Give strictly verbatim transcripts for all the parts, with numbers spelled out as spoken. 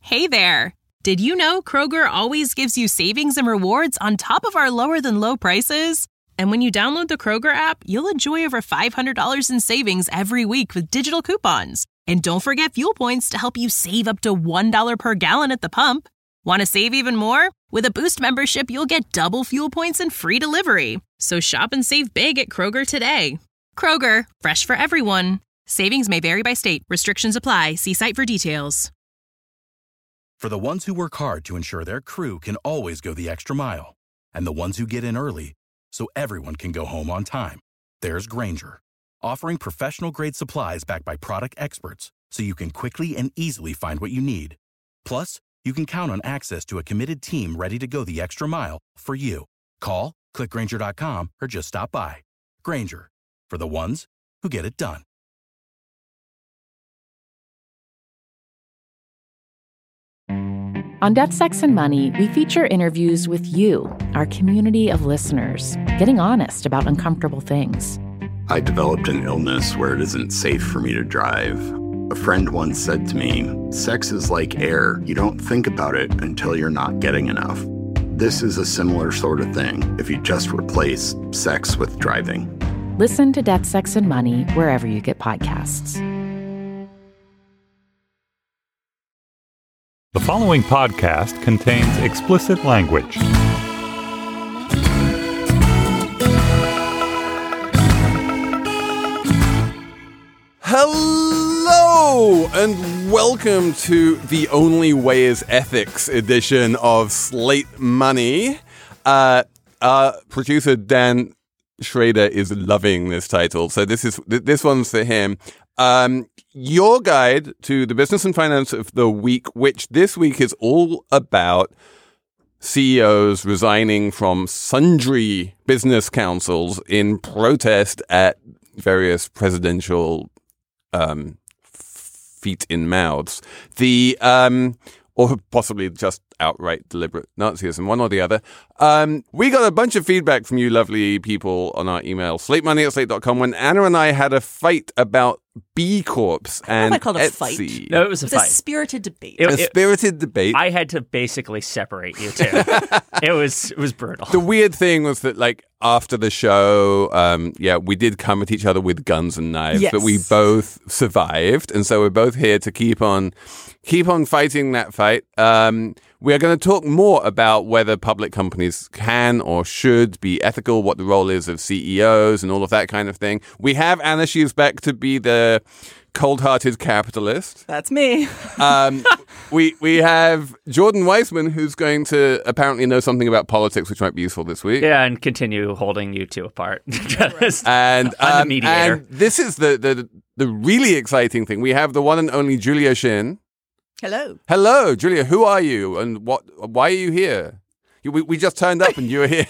Hey there! Did you know Kroger always gives you savings and rewards on top of our lower-than-low prices? And when you download the Kroger app, you'll enjoy over five hundred dollars in savings every week with digital coupons. And don't forget fuel points to help you save up to one dollar per gallon at the pump. Want to save even more? With a Boost membership, you'll get double fuel points and free delivery. So shop and save big at Kroger today. Kroger, fresh for everyone. Savings may vary by state. Restrictions apply. See site for details. For the ones who work hard to ensure their crew can always go the extra mile, and the ones who get in early so everyone can go home on time, there's Grainger, offering professional-grade supplies backed by product experts so you can quickly and easily find what you need. Plus, you can count on access to a committed team ready to go the extra mile for you. Call, click Grainger dot com, or just stop by. Grainger, for the ones who get it done. On Death, Sex, and Money, we feature interviews with you, our community of listeners, getting honest about uncomfortable things. I developed an illness where it isn't safe for me to drive. A friend once said to me, sex is like air. You don't think about it until you're not getting enough. This is a similar sort of thing if you just replace sex with driving. Listen to Death, Sex, and Money wherever you get podcasts. The following podcast contains explicit language. Hello, and welcome to the Only Way is Ethics edition of Slate Money. Uh, uh, producer Dan Schrader is loving this title, so this is this one's for him. Um, your guide to the business and finance of the week, which this week is all about C E Os resigning from sundry business councils in protest at various presidential um, feet in mouths. The um, or possibly just outright deliberate Nazism, one or the other. Um, we got a bunch of feedback from you lovely people on our email, slate money at slate dot com, when Anna and I had a fight about B Corps and I called it a fight. Etsy. No, it was a it was fight. a spirited debate. It, a it, spirited debate. I had to basically separate you two. it was it was brutal. The weird thing was that, like, after the show, um, yeah, we did come at each other with guns and knives, yes. but we both survived, and so we're both here to keep on keep on fighting that fight. Um, we are going to talk more about whether public companies can or should be ethical, what the role is of C E Os, and all of that kind of thing. We have Anna She's back to be the cold-hearted capitalist. That's me. um, we we have Jordan Weissman, who's going to apparently know something about politics, which might be useful this week. Yeah, and continue holding you two apart. and I'm um, the mediator. And this is the, the the really exciting thing. We have the one and only Julia Shin. Hello. Hello, Julia. Who are you, and what? Why are you here? You, we we just turned up, and you were here.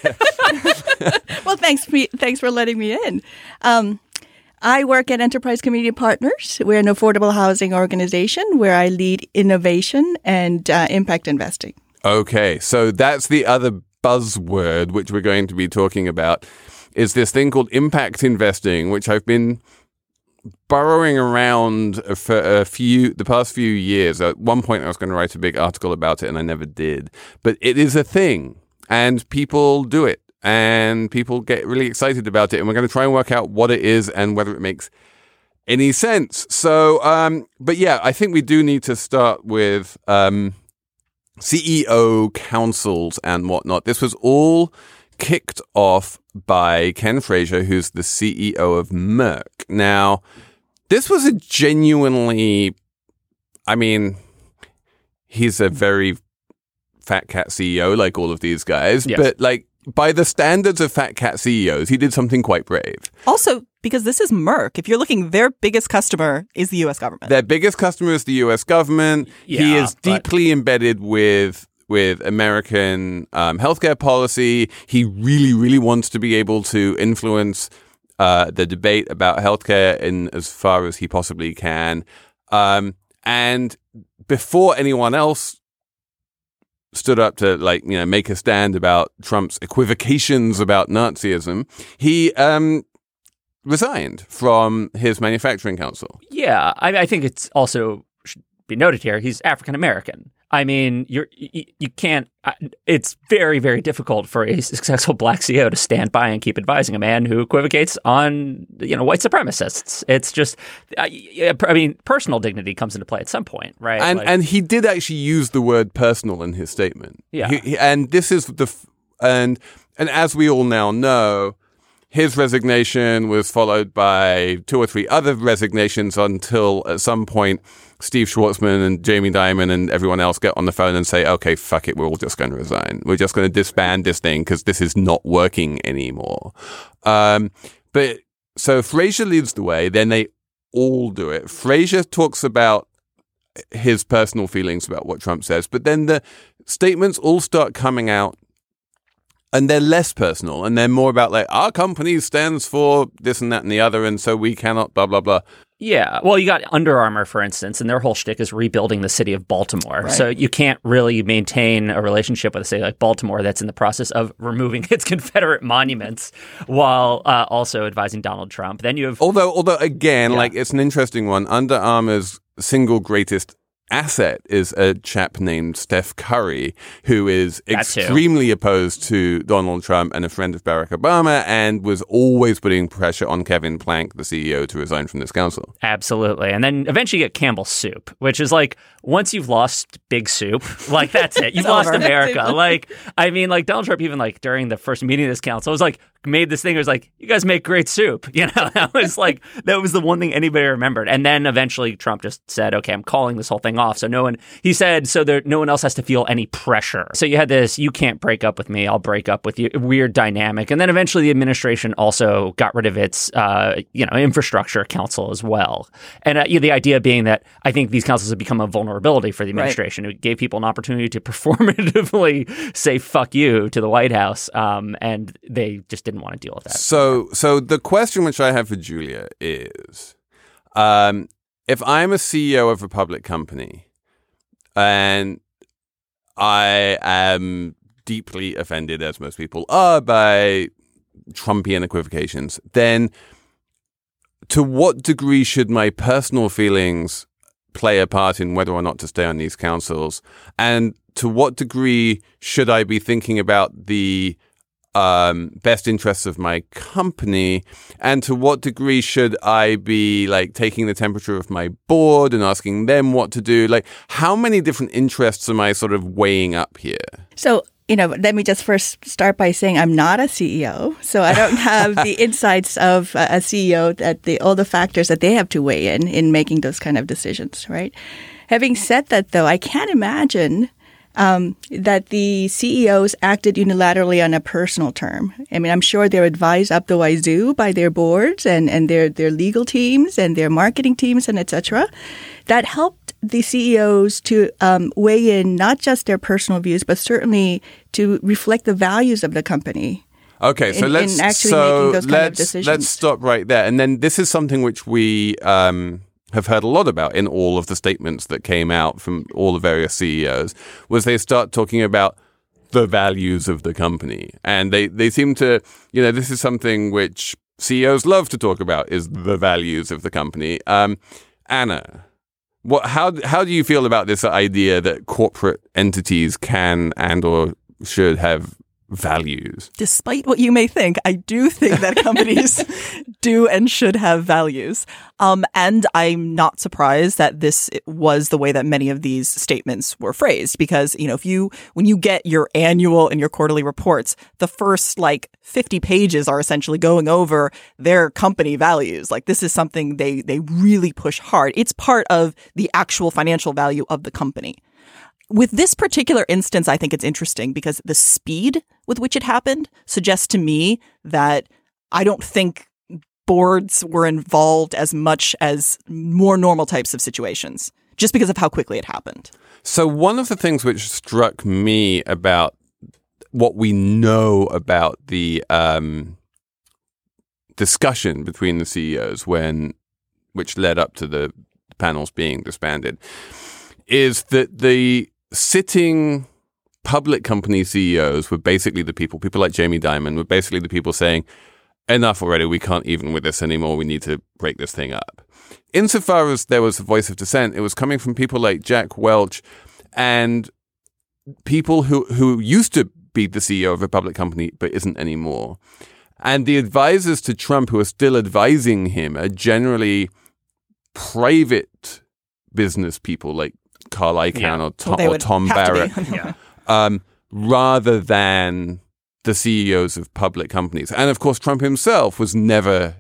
Well, thanks for, thanks for letting me in. Um, I work at Enterprise Community Partners. We're an affordable housing organization where I lead innovation and uh, impact investing. Okay, so that's the other buzzword which we're going to be talking about, is this thing called impact investing, which I've been burrowing around for a few the past few years. At one point I was going to write a big article about it and I never did, but it is a thing and people do it and people get really excited about it, and we're going to try and work out what it is and whether it makes any sense. So um but yeah, I think we do need to start with um C E O councils and whatnot. This was all kicked off by Ken Frazier, who's the C E O of Merck. Now, this was a genuinely, I mean, he's a very fat cat C E O, like all of these guys, yes. but like by the standards of fat cat C E Os, he did something quite brave. Also, because this is Merck, if you're looking, their biggest customer is the U S government. Their biggest customer is the U S government. Yeah, he is but- deeply embedded with with American um, healthcare policy. He really, really wants to be able to influence uh, the debate about healthcare in as far as he possibly can. Um, and before anyone else stood up to, like, you know, make a stand about Trump's equivocations about Nazism, he um, resigned from his manufacturing council. Yeah, I, I think it's also be noted here, he's African American. I mean, you're, you, you can't, it's very, very difficult for a successful black C E O to stand by and keep advising a man who equivocates on, you know, white supremacists. It's just, I, I mean, personal dignity comes into play at some point, right? And like, and he did actually use the word personal in his statement. Yeah. He, he, and this is the, and and as we all now know, his resignation was followed by two or three other resignations until at some point Steve Schwartzman and Jamie Dimon and everyone else get on the phone and say, okay, fuck it, we're all just going to resign. We're just going to disband this thing because this is not working anymore. Um, but so Fraser leads the way, then they all do it. Fraser talks about his personal feelings about what Trump says, but then the statements all start coming out. And they're less personal, and they're more about like, our company stands for this and that and the other, and so we cannot blah, blah, blah. Yeah. Well, you got Under Armour, for instance, and their whole shtick is rebuilding the city of Baltimore. Right. So you can't really maintain a relationship with a city like Baltimore that's in the process of removing its Confederate monuments while uh, also advising Donald Trump. Then you have... Although, although again, Yeah. like it's an interesting one. Under Armour's single greatest asset is a chap named Steph Curry, who is That too. extremely opposed to Donald Trump and a friend of Barack Obama, and was always putting pressure on Kevin Plank, the C E O, to resign from this council. Absolutely. And then eventually you get Campbell's Soup, which is like, once you've lost Big Soup, like that's it. You've lost over. America. Like, I mean, like Donald Trump, even like during the first meeting of this council, was like, made this thing. It was like, you guys make great soup. You know, that was like, that was the one thing anybody remembered. And then eventually Trump just said, okay, I'm calling this whole thing off. So no one, he said, so there, no one else has to feel any pressure. So you had this, you can't break up with me, I'll break up with you, weird dynamic. And then eventually the administration also got rid of its, uh, you know, infrastructure council as well. And uh, the idea being that I think these councils have become a vulnerability for the administration. Right. It gave people an opportunity to performatively say fuck you to the White House. Um, and they just didn't want to deal with that. So, so the question which I have for Julia is, um, if I'm a C E O of a public company and I am deeply offended, as most people are, by Trumpian equivocations, then to what degree should my personal feelings play a part in whether or not to stay on these councils? And to what degree should I be thinking about the um, best interests of my company? And to what degree should I be like taking the temperature of my board and asking them what to do? Like, how many different interests am I sort of weighing up here? So, you know, let me just first start by saying I'm not a C E O, so I don't have the insights of a C E O, that the all the factors that they have to weigh in in making those kind of decisions, right? Having said that, though, I can't imagine um, that the C E Os acted unilaterally on a personal term. I mean, I'm sure they're advised up the wazoo by their boards and, and their, their legal teams and their marketing teams and et cetera. That helped the C E Os to um, weigh in not just their personal views, but certainly to reflect the values of the company. Okay, so in, let's in actually so making those kind let's of decisions. let's stop right there. And then this is something which we um, have heard a lot about in all of the statements that came out from all the various C E Os, was they start talking about the values of the company, and they they seem to, you know, this is something which C E Os love to talk about, is the values of the company. Um, Anna, what how how do you feel about this idea that corporate entities can and or should have values? Despite what you may think, I do think that companies do and should have values. Um, and I'm not surprised that this was the way that many of these statements were phrased, because, you know, if you, when you get your annual and your quarterly reports, the first like fifty pages are essentially going over their company values. Like, this is something they, they really push hard. It's part of the actual financial value of the company. With this particular instance, I think it's interesting because the speed with which it happened suggests to me that I don't think boards were involved as much as more normal types of situations, just because of how quickly it happened. So one of the things which struck me about what we know about the um, discussion between the C E Os when, which led up to the panels being disbanded, is that the sitting public company C E Os were basically the people, people like Jamie Dimon were basically the people saying, enough already, we can't even with this anymore, we need to break this thing up. insofar as there was a voice of dissent, it was coming from people like Jack Welch and people who, who used to be the C E O of a public company but isn't anymore. And the advisors to Trump who are still advising him are generally private business people like Carl Icahn Yeah. or Tom, Well, or Tom have to Barrett, be. Yeah. um, rather than the C E Os of public companies. And of course, Trump himself was never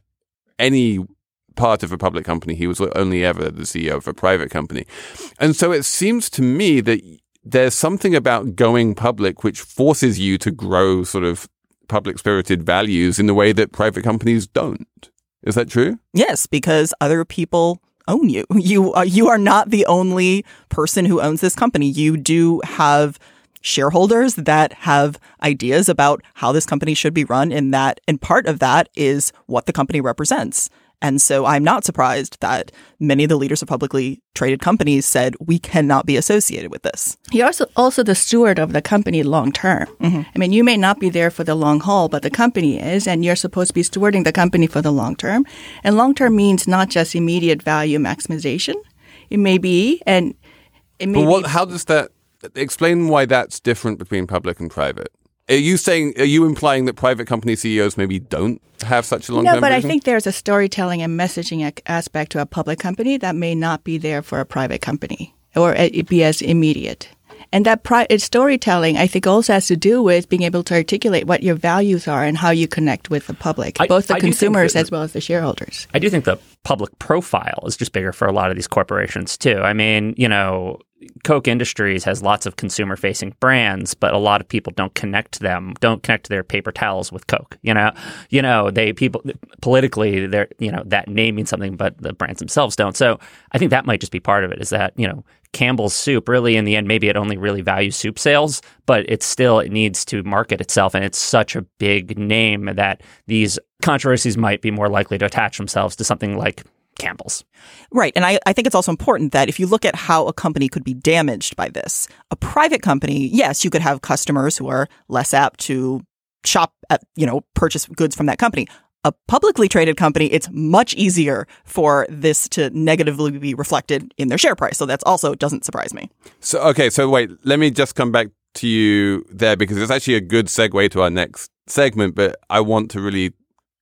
any part of a public company. He was only ever the C E O of a private company. And so it seems to me that there's something about going public which forces you to grow sort of public-spirited values in the way that private companies don't. Is that true? Yes, because other people own you. You uh, you are not the only person who owns this company. You do have shareholders that have ideas about how this company should be run, and that, and part of that is what the company represents. And so I'm not surprised that many of the leaders of publicly traded companies said, we cannot be associated with this. You're also, also the steward of the company long term. Mm-hmm. I mean, you may not be there for the long haul, but the company is, and you're supposed to be stewarding the company for the long term. And long term means not just immediate value maximization. It may be, and it may But what, be. how does that explain why that's different between public and private? Are you saying, are you implying that private company C E Os maybe don't have such a long-term No, but vision? I think there's a storytelling and messaging ac- aspect to a public company that may not be there for a private company or it be as immediate. And that pri- it's storytelling, I think, also has to do with being able to articulate what your values are and how you connect with the public, I- both the I do think consumers that- as well as the shareholders. I do think the public profile is just bigger for a lot of these corporations too. I mean, you know, Coke Industries has lots of consumer-facing brands, but a lot of people don't connect them, don't connect their paper towels with Coke. You know, you know, they people politically, they're you know that name means something, but the brands themselves don't. So I think that might just be part of it. Is that you know Campbell's Soup really in the end maybe it only really values soup sales, but it's still it needs to market itself, and it's such a big name that these controversies might be more likely to attach themselves to something like Campbell's. Right. And I, I think it's also important that if you look at how a company could be damaged by this, a private company, yes, you could have customers who are less apt to shop at, you know, purchase goods from that company. A publicly traded company, it's much easier for this to negatively be reflected in their share price. So that's also doesn't surprise me. So, okay, so wait, let me just come back to you there because it's actually a good segue to our next segment, but I want to really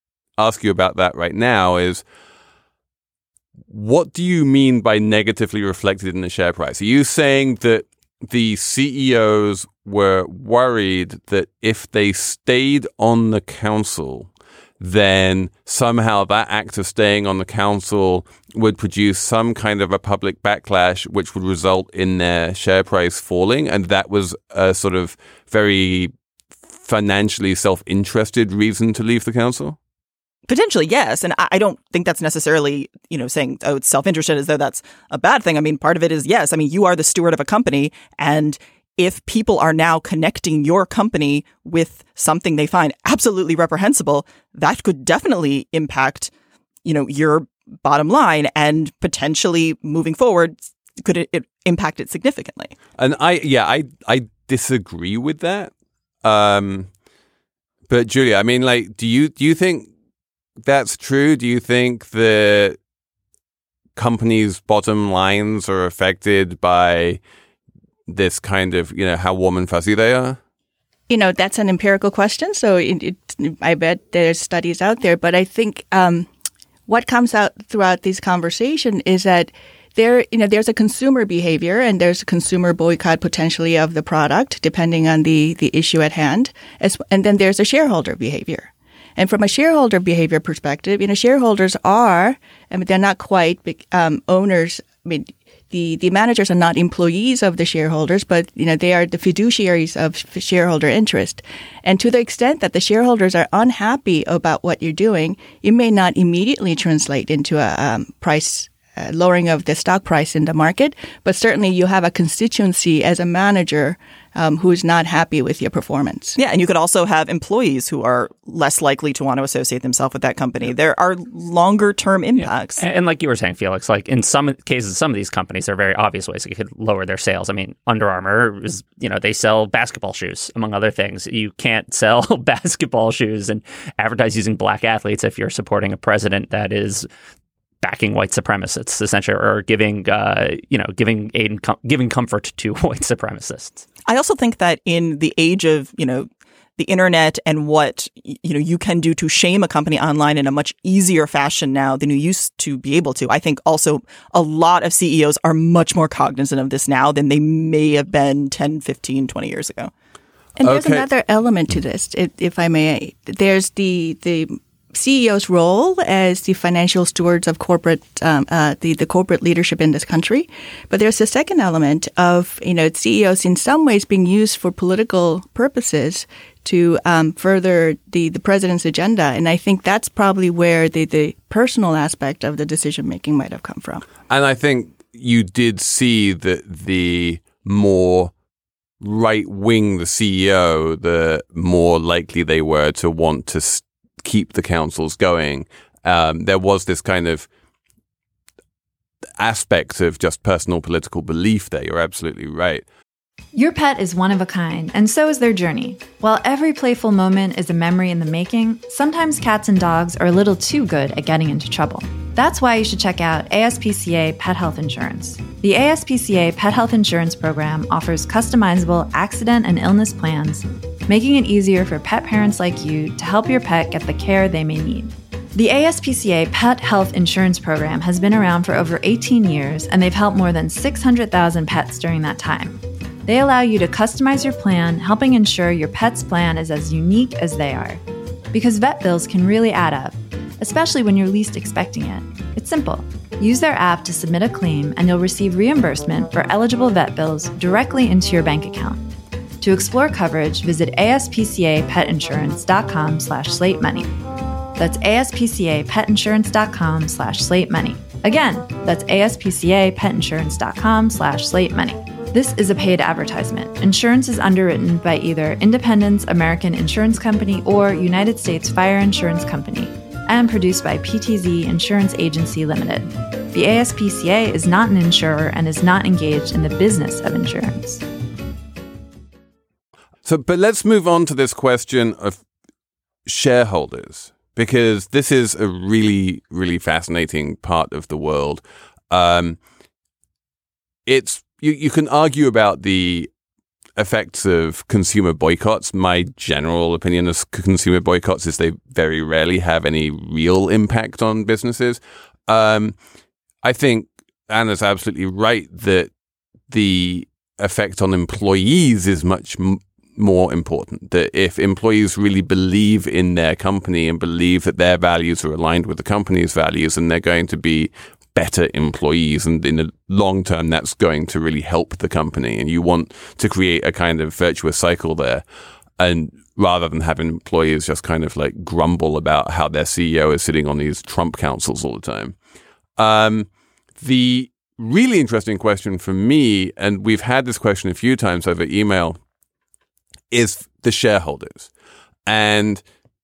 ask you about that right now is what do you mean by negatively reflected in the share price? Are you saying that the C E Os were worried that if they stayed on the council, then somehow that act of staying on the council would produce some kind of a public backlash, which would result in their share price falling? And that was a sort of very financially self-interested reason to leave the council? Potentially, yes. And I don't think that's necessarily, you know, saying, oh, it's self-interested as though that's a bad thing. I mean, part of it is, yes, I mean, you are the steward of a company. And if people are now connecting your company with something they find absolutely reprehensible, that could definitely impact, you know, your bottom line and potentially moving forward, could it, it impact it significantly. And I, yeah, I, I disagree with that. Um, but Julia, I mean, like, do you, do you think that's true? Do you think that companies' bottom lines are affected by this kind of, you know, how warm and fuzzy they are? You know, that's an empirical question. So it, it, I bet there's studies out there. But I think um, what comes out throughout this conversation is that there, you know, there's a consumer behavior and there's a consumer boycott potentially of the product, depending on the, the issue at hand. As, and then there's a shareholder behavior. And from a shareholder behavior perspective, you know, shareholders are, I mean, they're not quite big, um, owners. I mean, the, the managers are not employees of the shareholders, but, you know, they are the fiduciaries of shareholder interest. And to the extent that the shareholders are unhappy about what you're doing, it may not immediately translate into a um, price uh, lowering of the stock price in the market, but certainly you have a constituency as a manager Um, who's not happy with your performance. Yeah, and you could also have employees who are less likely to want to associate themselves with that company. There are longer term impacts. Yeah. And, and like you were saying, Felix, like in some cases, some of these companies, there are very obvious ways they could lower their sales. I mean, Under Armour is, you know, they sell basketball shoes, among other things. You can't sell basketball shoes and advertise using black athletes if you're supporting a president that is backing white supremacists, essentially, or giving, uh, you know, giving aid and com- giving comfort to white supremacists. I also think that in the age of, you know, the internet and what, you know, you can do to shame a company online in a much easier fashion now than you used to be able to. I think also a lot of C E Os are much more cognizant of this now than they may have been ten, fifteen, twenty years ago. And there's Okay. another element to this, if, if I may. There's the the C E O's role as the financial stewards of corporate, um, uh, the the corporate leadership in this country. But there's a second element of, you know, C E Os in some ways being used for political purposes to um, further the, the president's agenda. And I think that's probably where the, the personal aspect of the decision making might have come from. And I think you did see that the more right wing the C E O, the more likely they were to want to st- keep the councils going. Um, there was this kind of aspect of just personal political belief there. You're absolutely right. Your pet is one of a kind, and so is their journey. While every playful moment is a memory in the making, sometimes cats and dogs are a little too good at getting into trouble. That's why you should check out A S P C A Pet Health Insurance. The A S P C A Pet Health Insurance Program offers customizable accident and illness plans, making it easier for pet parents like you to help your pet get the care they may need. The A S P C A Pet Health Insurance Program has been around for over eighteen years, and they've helped more than six hundred thousand pets during that time. They allow you to customize your plan, helping ensure your pet's plan is as unique as they are. Because vet bills can really add up, especially when you're least expecting it. It's simple. Use their app to submit a claim, and you'll receive reimbursement for eligible vet bills directly into your bank account. To explore coverage, visit aspcapetinsurance.com slash slate money. That's aspcapetinsurance.com slash slate money. Again, that's aspcapetinsurance.com slash slate money. This is a paid advertisement. Insurance is underwritten by either Independence American Insurance Company or United States Fire Insurance Company and produced by P T Z Insurance Agency Limited. The A S P C A is not an insurer and is not engaged in the business of insurance. So, but let's move on to this question of shareholders, because this is a really, really fascinating part of the world. Um, it's You, you can argue about the effects of consumer boycotts. My general opinion of consumer boycotts is they very rarely have any real impact on businesses. Um, I think Anna's absolutely right that the effect on employees is much m- more important. That if employees really believe in their company and believe that their values are aligned with the company's values, and they're going to be better employees, and in the long term that's going to really help the company, and you want to create a kind of virtuous cycle there, and rather than having employees just kind of like grumble about how their C E O is sitting on these Trump councils all the time. Um, the really interesting question for me, and we've had this question a few times over email, is the shareholders. And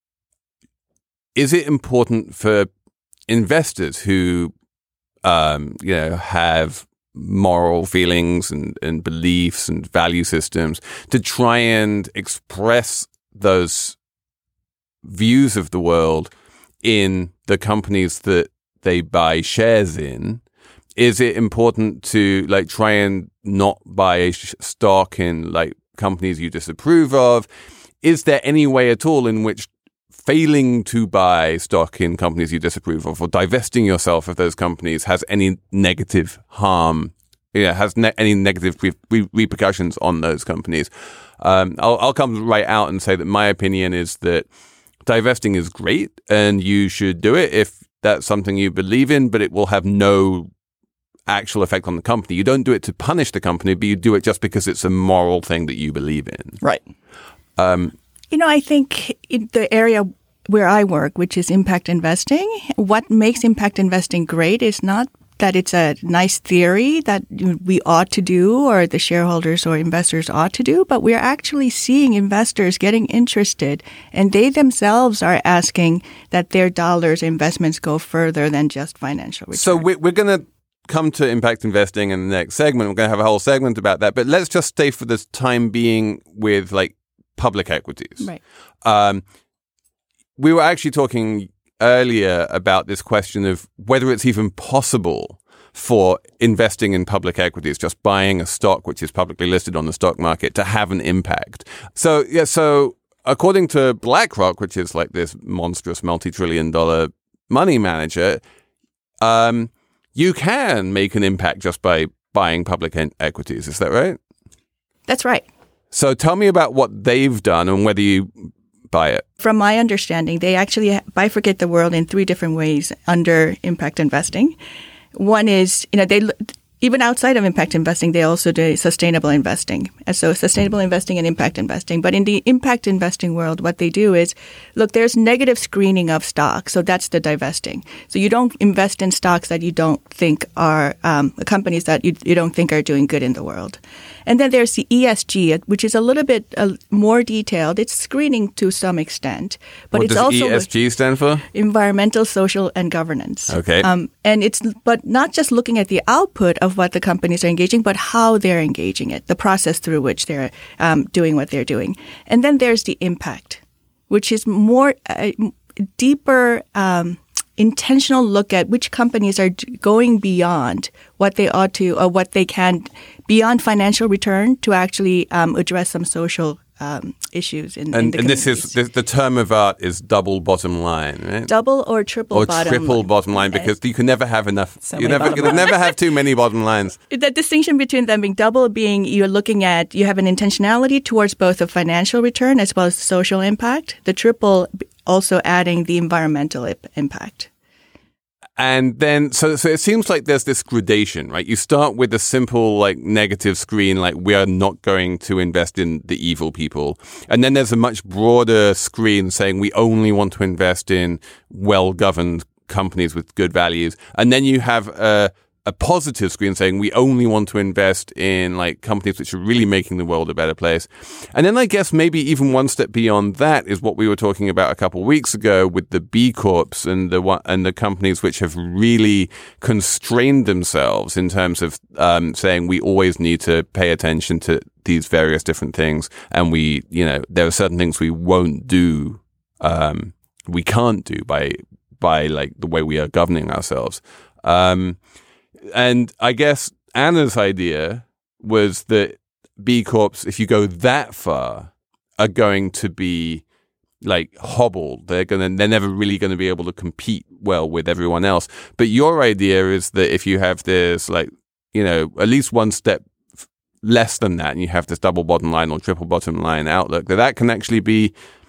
is it important for investors who Um, you know, have moral feelings and, and beliefs and value systems to try and express those views of the world in the companies that they buy shares in? Is it important to like try and not buy sh- stock in like companies you disapprove of? Is there any way at all in which failing to buy stock in companies you disapprove of or divesting yourself of those companies has any negative harm, yeah, has ne- any negative re- re- repercussions on those companies? Um, I'll, I'll come right out and say that my opinion is that divesting is great and you should do it if that's something you believe in, but it will have no actual effect on the company. You don't do it to punish the company, but you do it just because it's a moral thing that you believe in. Right. Um, You know, I think in the area where I work, which is impact investing, what makes impact investing great is not that it's a nice theory that we ought to do or the shareholders or investors ought to do, but we're actually seeing investors getting interested, and they themselves are asking that their dollars investments go further than just financial return. So we're, we're going to come to impact investing in the next segment. We're going to have a whole segment about that, but let's just stay for this time being with like public equities. Right. Um, we were actually talking earlier about this question of whether it's even possible for investing in public equities, just buying a stock which is publicly listed on the stock market, to have an impact. So, yeah, so according to BlackRock, which is like this monstrous multi-trillion dollar money manager, um, you can make an impact just by buying public en- equities. Is that right? That's right. So tell me about what they've done and whether you buy it. From my understanding, they actually bifurcate the world in three different ways under impact investing. One is, you know, they even outside of impact investing, they also do sustainable investing. And so sustainable investing and impact investing. But in the impact investing world, what they do is, look, there's negative screening of stocks. So that's the divesting. So you don't invest in stocks that you don't think are um, companies that you, you don't think are doing good in the world. And then there's the E S G, which is a little bit uh, more detailed. It's screening to some extent, but what it's does also E S G stand for? Environmental, social, and governance. Okay. Um, and it's but not just looking at the output of what the companies are engaging, but how they're engaging it, the process through which they're um, doing what they're doing. And then there's the impact, which is more uh, deeper. Um, intentional look at which companies are going beyond what they ought to or what they can, beyond financial return, to actually um, address some social um, issues in, and, in the and this is the, the term of art is double bottom line, right? Double or triple or bottom triple line. bottom line, because you can never have enough. So you many never bottom you never have too many bottom lines. The distinction between them being double being you're looking at, you have an intentionality towards both a financial return as well as social impact. The triple also adding the environmental impact. And then, so so it seems like there's this gradation, right? You start with a simple, like, negative screen, like, we are not going to invest in the evil people. And then there's a much broader screen saying we only want to invest in well-governed companies with good values. And then you have a, a positive screen saying we only want to invest in, like, companies which are really making the world a better place. And then I guess maybe even one step beyond that is what we were talking about a couple of weeks ago with the B Corps and the and the companies which have really constrained themselves in terms of um, saying we always need to pay attention to these various different things, and we, you know, there are certain things we won't do, um, we can't do by by like the way we are governing ourselves. Um, And I guess Anna's idea was that B Corps, if you go that far, are going to be like hobbled. They're gonna, they're never really going to be able to compete well with everyone else. But your idea is that if you have this, like, you know, at least one step less than that, and you have this double bottom line or triple bottom line outlook, that that can actually be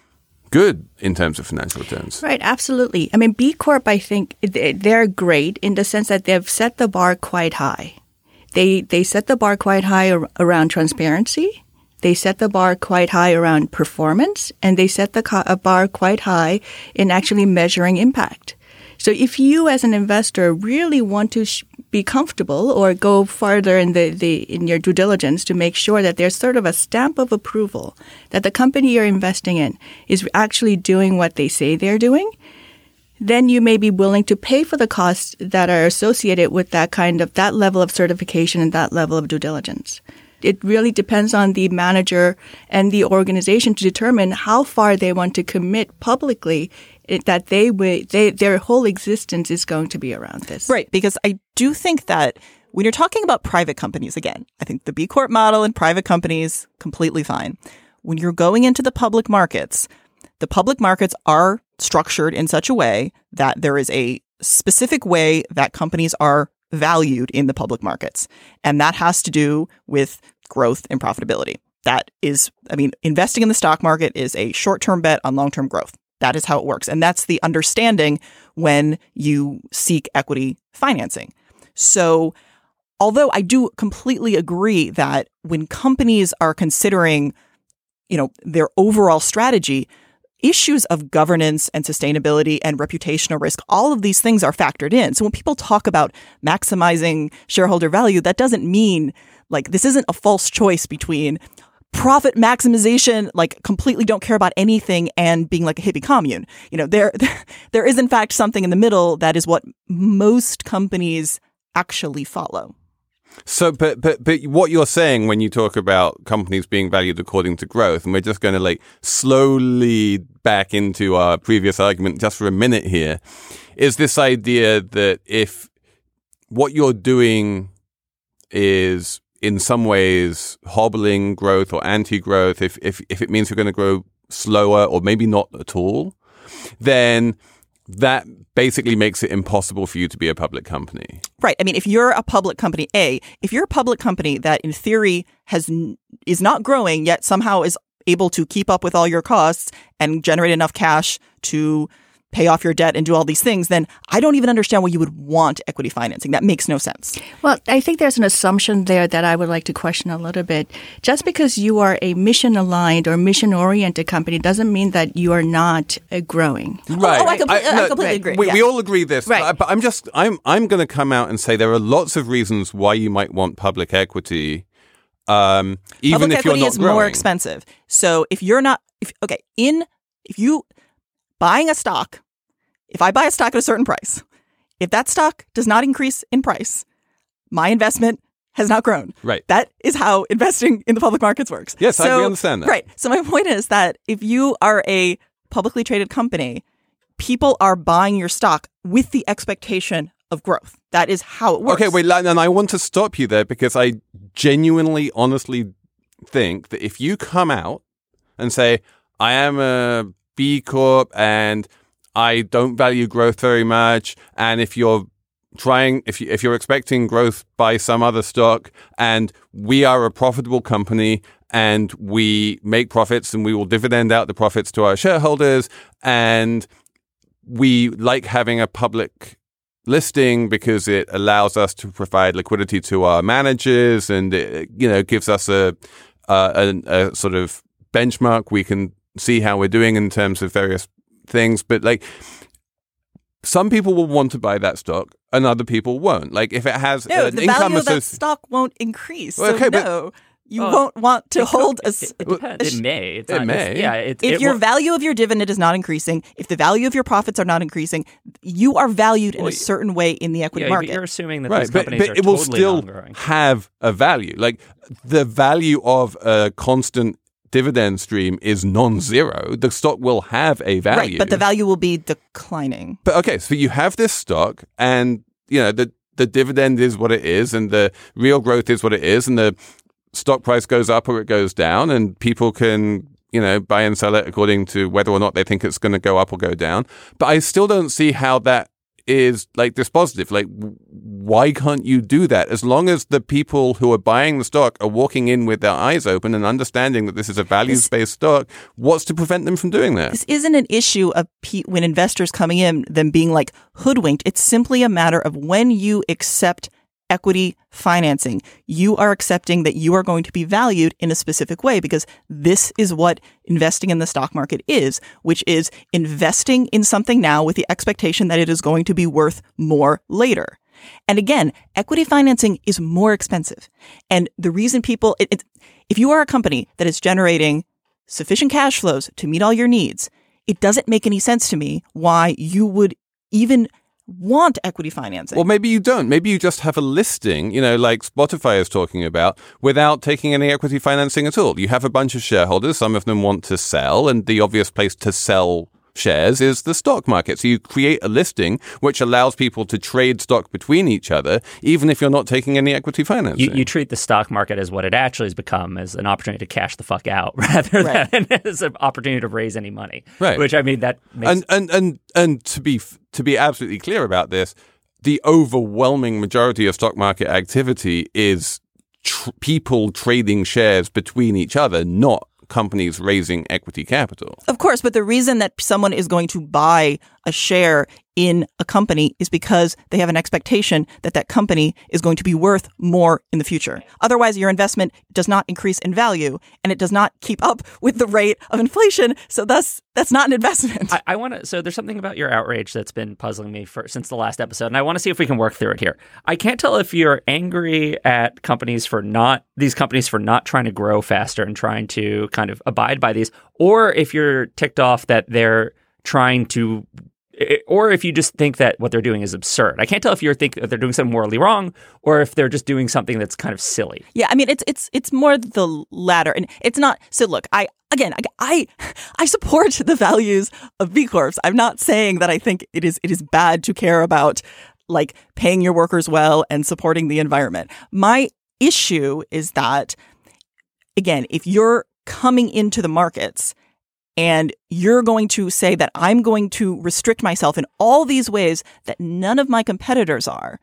good in terms of financial returns. Right, absolutely. I mean, B Corp, I think they're great in the sense that they've set the bar quite high. They they set the bar quite high ar- around transparency. They set the bar quite high around performance, and they set the co- bar quite high in actually measuring impact. So if you as an investor really want to sh- be comfortable or go farther in the, the in your due diligence to make sure that there's sort of a stamp of approval that the company you're investing in is actually doing what they say they're doing, then you may be willing to pay for the costs that are associated with that kind of that level of certification and that level of due diligence. It really depends on the manager and the organization to determine how far they want to commit publicly that they, they their whole existence is going to be around this. Right, because I do think that when you're talking about private companies, again, I think the B Corp model and private companies, completely fine. When you're going into the public markets, the public markets are structured in such a way that there is a specific way that companies are valued in the public markets. And that has to do with growth and profitability. That is, I mean, investing in the stock market is a short-term bet on long-term growth. That is how it works. And that's the understanding when you seek equity financing. So although I do completely agree that when companies are considering, you know, their overall strategy, issues of governance and sustainability and reputational risk, all of these things are factored in. So when people talk about maximizing shareholder value, that doesn't mean like this isn't a false choice between profit maximization, like completely don't care about anything, and being like a hippie commune. You know, there, there is in fact something in the middle that is what most companies actually follow. So, but, but, but what you're saying when you talk about companies being valued according to growth, and we're just going to like slowly back into our previous argument just for a minute here, is this idea that if what you're doing is in some ways hobbling growth or anti-growth, if, if, if it means you're going to grow slower or maybe not at all, then that basically makes it impossible for you to be a public company. Right. I mean, if you're a public company, A, if you're a public company that in theory has is not growing yet somehow is able to keep up with all your costs and generate enough cash to pay off your debt and do all these things, then I don't even understand why you would want equity financing. That makes no sense. Well, I think there's an assumption there that I would like to question a little bit. Just because you are a mission-aligned or mission-oriented company doesn't mean that you are not uh, growing. Right. Oh, I, compl- I, no, completely agree. We, yeah. we all agree this. Right. But, but I'm just, I'm, I'm going to come out and say there are lots of reasons why you might want public equity. Um, even Public if you're equity not is growing. more expensive. So if you're not, if, okay, in, if you buying a stock, if I buy a stock at a certain price, if that stock does not increase in price, my investment has not grown. Right. That is how investing in the public markets works. Yes, so, I we understand that. Right. So my point is that if you are a publicly traded company, people are buying your stock with the expectation of growth. That is how it works. Okay, wait, and I want to stop you there because I genuinely, honestly think that if you come out and say, I am a B Corp and I don't value growth very much, and if you're trying, if you, if you're expecting growth by some other stock, and we are a profitable company, and we make profits, and we will dividend out the profits to our shareholders, and we like having a public listing because it allows us to provide liquidity to our managers, and it, you know, gives us a, a, a, a sort of benchmark. We can see how we're doing in terms of various things, but like some people will want to buy that stock and other people won't. Like if it has no, an the income value of that associ- stock won't increase. Well, so okay, but- no, you Oh, won't want to it hold could- a. It, s- it depends. It may. It's It not, may. Yeah. It, If it your will- value of your dividend is not increasing, if the value of your profits are not increasing, you are valued in Well, a certain way in the equity yeah, but market. you're assuming that right, these but, companies but are it will totally still non-growing. have a value. Like the value of a constant dividend stream is non-zero. The stock will have a value. Right, but the value will be declining. But okay, so you have this stock, and you know the the dividend is what it is, and the real growth is what it is, and the stock price goes up or it goes down, and people can you know buy and sell it according to whether or not they think it's going to go up or go down. But I still don't see how that is like dispositive. Like, why can't you do that? As long as the people who are buying the stock are walking in with their eyes open and understanding that this is a values-based stock, what's to prevent them from doing that? This isn't an issue of pe- when investors coming in, them being like hoodwinked. It's simply a matter of when you accept equity financing, you are accepting that you are going to be valued in a specific way, because this is what investing in the stock market is, which is investing in something now with the expectation that it is going to be worth more later. And again, equity financing is more expensive. And the reason people, it, it, if you are a company that is generating sufficient cash flows to meet all your needs, it doesn't make any sense to me why you would even want equity financing. Well, maybe you don't. Maybe you just have a listing, you know, like Spotify is talking about, without taking any equity financing at all. You have a bunch of shareholders. Some of them want to sell, and the obvious place to sell shares is the stock market. So you create a listing which allows people to trade stock between each other, even if you're not taking any equity financing. You, you treat the stock market as what it actually has become, as an opportunity to cash the fuck out rather Right. than as an opportunity to raise any money. Right. Which, I mean, that makes... And, and, and, and to be to be absolutely clear about this, the overwhelming majority of stock market activity is tr- people trading shares between each other, not companies raising equity capital. Of course, but the reason that someone is going to buy a share in a company is because they have an expectation that that company is going to be worth more in the future. Otherwise, your investment does not increase in value, and it does not keep up with the rate of inflation. So thus, that's not an investment. I, I want to. So there's something about your outrage that's been puzzling me for since the last episode, and I want to see if we can work through it here. I can't tell if you're angry at companies for not these companies for not trying to grow faster and trying to kind of abide by these, or if you're ticked off that they're trying to or if you just think that what they're doing is absurd. I can't tell if you think that they're doing something morally wrong or if they're just doing something that's kind of silly. Yeah, I mean, it's it's it's more the latter, and it's not. So look, I again, I I, I support the values of B Corps. I'm not saying that I think it is it is bad to care about like paying your workers well and supporting the environment. My issue is that, again, if you're coming into the markets and you're going to say that I'm going to restrict myself in all these ways that none of my competitors are,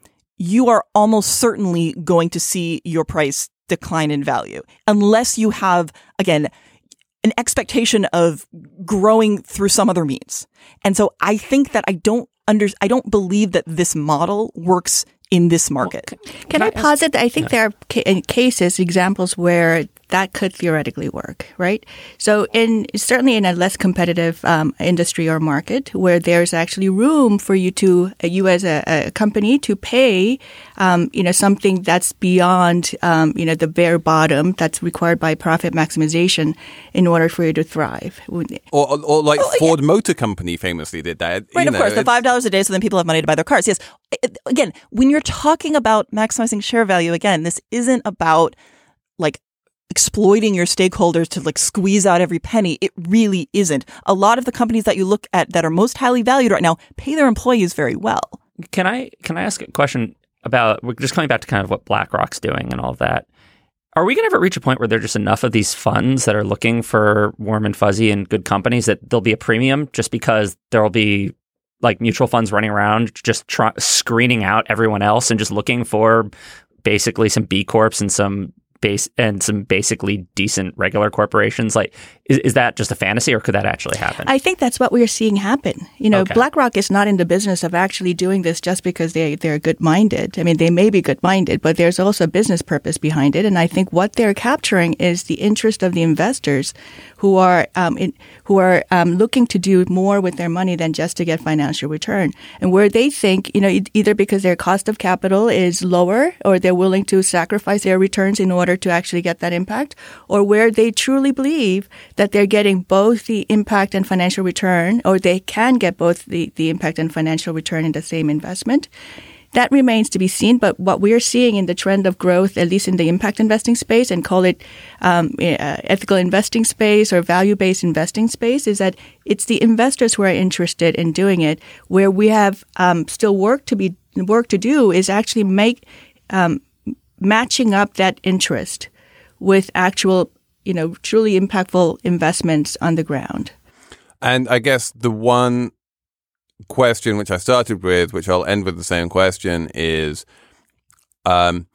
you are almost certainly going to see your price decline in value unless you have, again, an expectation of growing through some other means. And so I think that I don't under, I don't believe that this model works in this market. Well, can, can I, I posit that I think yeah. there are ca- cases, examples where that could theoretically work, right? So in certainly in a less competitive um, industry or market where there's actually room for you to, uh, you as a, a company to pay, um, you know, something that's beyond, um, you know, the bare bottom that's required by profit maximization in order for you to thrive. Or, or, or like oh, Ford yeah. Motor Company famously did that. Right, you of know, course, the five dollars a day so then people have money to buy their cars. Yes. Again, when you're talking about maximizing share value, again, this isn't about like exploiting your stakeholders to like squeeze out every penny. It really isn't. A lot of the companies that you look at that are most highly valued right now pay their employees very well. Can I can I ask a question about, we're just coming back to kind of what BlackRock's doing and all of that. Are we going to ever reach a point where there's just enough of these funds that are looking for warm and fuzzy and good companies that there'll be a premium just because there'll be like mutual funds running around just try, screening out everyone else and just looking for basically some B Corps and some base and some basically decent regular corporations? Like, is, is that just a fantasy or could that actually happen? I think that's what we're seeing happen. You know, okay. BlackRock is not in the business of actually doing this just because they, they're good-minded. I mean, they may be good-minded, but there's also a business purpose behind it. And I think what they're capturing is the interest of the investors who are um, in, who are um, looking to do more with their money than just to get financial return. And where they think, you know, either because their cost of capital is lower or they're willing to sacrifice their returns in order to actually get that impact, or where they truly believe that they're getting both the impact and financial return, or they can get both the, the impact and financial return in the same investment. That remains to be seen, but what we're seeing in the trend of growth, at least in the impact investing space, and call it um, uh, ethical investing space or value-based investing space, is that it's the investors who are interested in doing it. Where we have um, still work to be work to do is actually make um, matching up that interest with actual, you know, truly impactful investments on the ground. And I guess the one question which I started with, which I'll end with the same question, is um,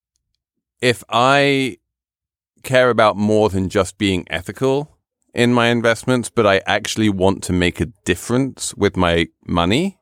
if I care about more than just being ethical in my investments, but I actually want to make a difference with my money,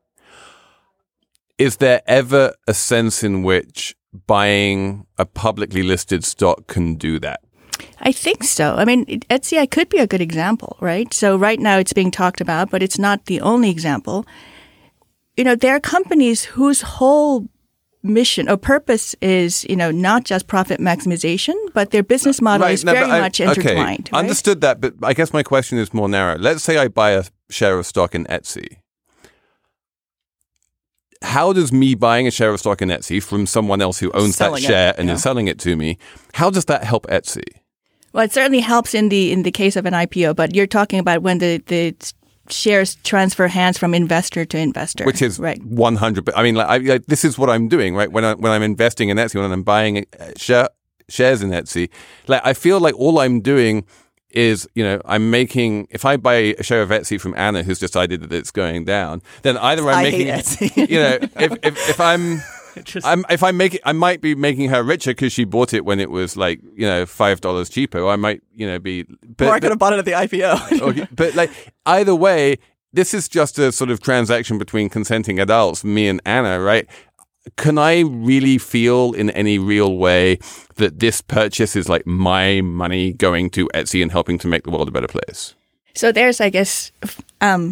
is there ever a sense in which buying a publicly listed stock can do that? I think so. I mean, Etsy could be a good example, right? So right now it's being talked about, but it's not the only example. You know, there are companies whose whole mission or purpose is, you know, not just profit maximization, but their business model right, is no, very I, much intertwined. Okay, right? Understood that, but I guess my question is more narrow. Let's say I buy a share of stock in Etsy. How does me buying a share of stock in Etsy from someone else who owns selling that share it, and yeah. is selling it to me, how does that help Etsy? Well, it certainly helps in the in the case of an I P O, but you're talking about when the, the shares transfer hands from investor to investor, which is right. one hundred. I mean, like, I, like this is what I'm doing, right? When I when I'm investing in Etsy, when I'm buying share, shares in Etsy, like I feel like all I'm doing is, you know, I'm making, if I buy a share of Etsy from Anna, who's decided that it's going down, then either I'm I making, hate Etsy. you know, if, if, if I'm, Just, I'm, if I make it, I might be making her richer because she bought it when it was like, you know, five dollars cheaper. I might, you know, be. But, or I could have bought it at the I P O. okay, but like either way, this is just a sort of transaction between consenting adults, me and Anna, right? Can I really feel in any real way that this purchase is like my money going to Etsy and helping to make the world a better place? So there's, I guess, um,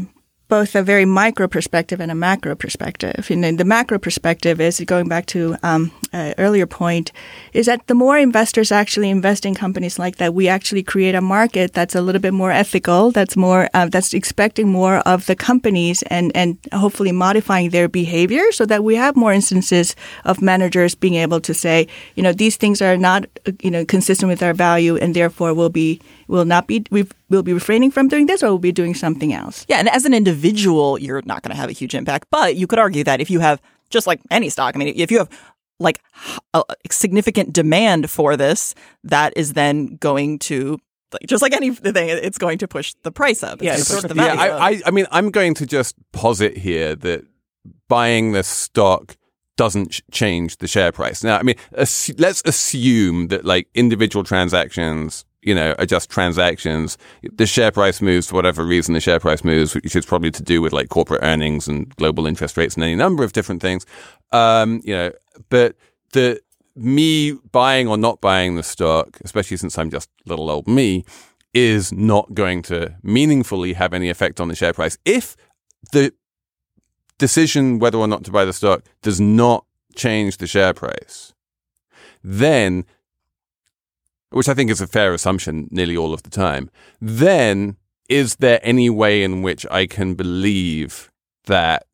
both a very micro perspective and a macro perspective. You know, the macro perspective is, going back to um, an earlier point, is that the more investors actually invest in companies like that, we actually create a market that's a little bit more ethical, that's more uh, that's expecting more of the companies and, and hopefully modifying their behavior so that we have more instances of managers being able to say, you know, these things are not, you know, consistent with our value and therefore will be will not be we will be refraining from doing this or we'll be doing something else. Yeah, and as an individual, you're not going to have a huge impact. But you could argue that if you have, just like any stock, I mean, if you have like a significant demand for this, that is then going to, like, just like anything, it's going to push the price up. It's yeah, it's sort push of, the yeah. value I, up. I, I mean, I'm going to just posit here that buying this stock doesn't ch- change the share price. Now, I mean, ass- let's assume that like individual transactions, you know, are just transactions. The share price moves for whatever reason the share price moves, which is probably to do with like corporate earnings and global interest rates and any number of different things. Um, you know, but the me buying or not buying the stock, especially since I'm just little old me, is not going to meaningfully have any effect on the share price. If the decision whether or not to buy the stock does not change the share price, then, which I think is a fair assumption nearly all of the time, then is there any way in which I can believe that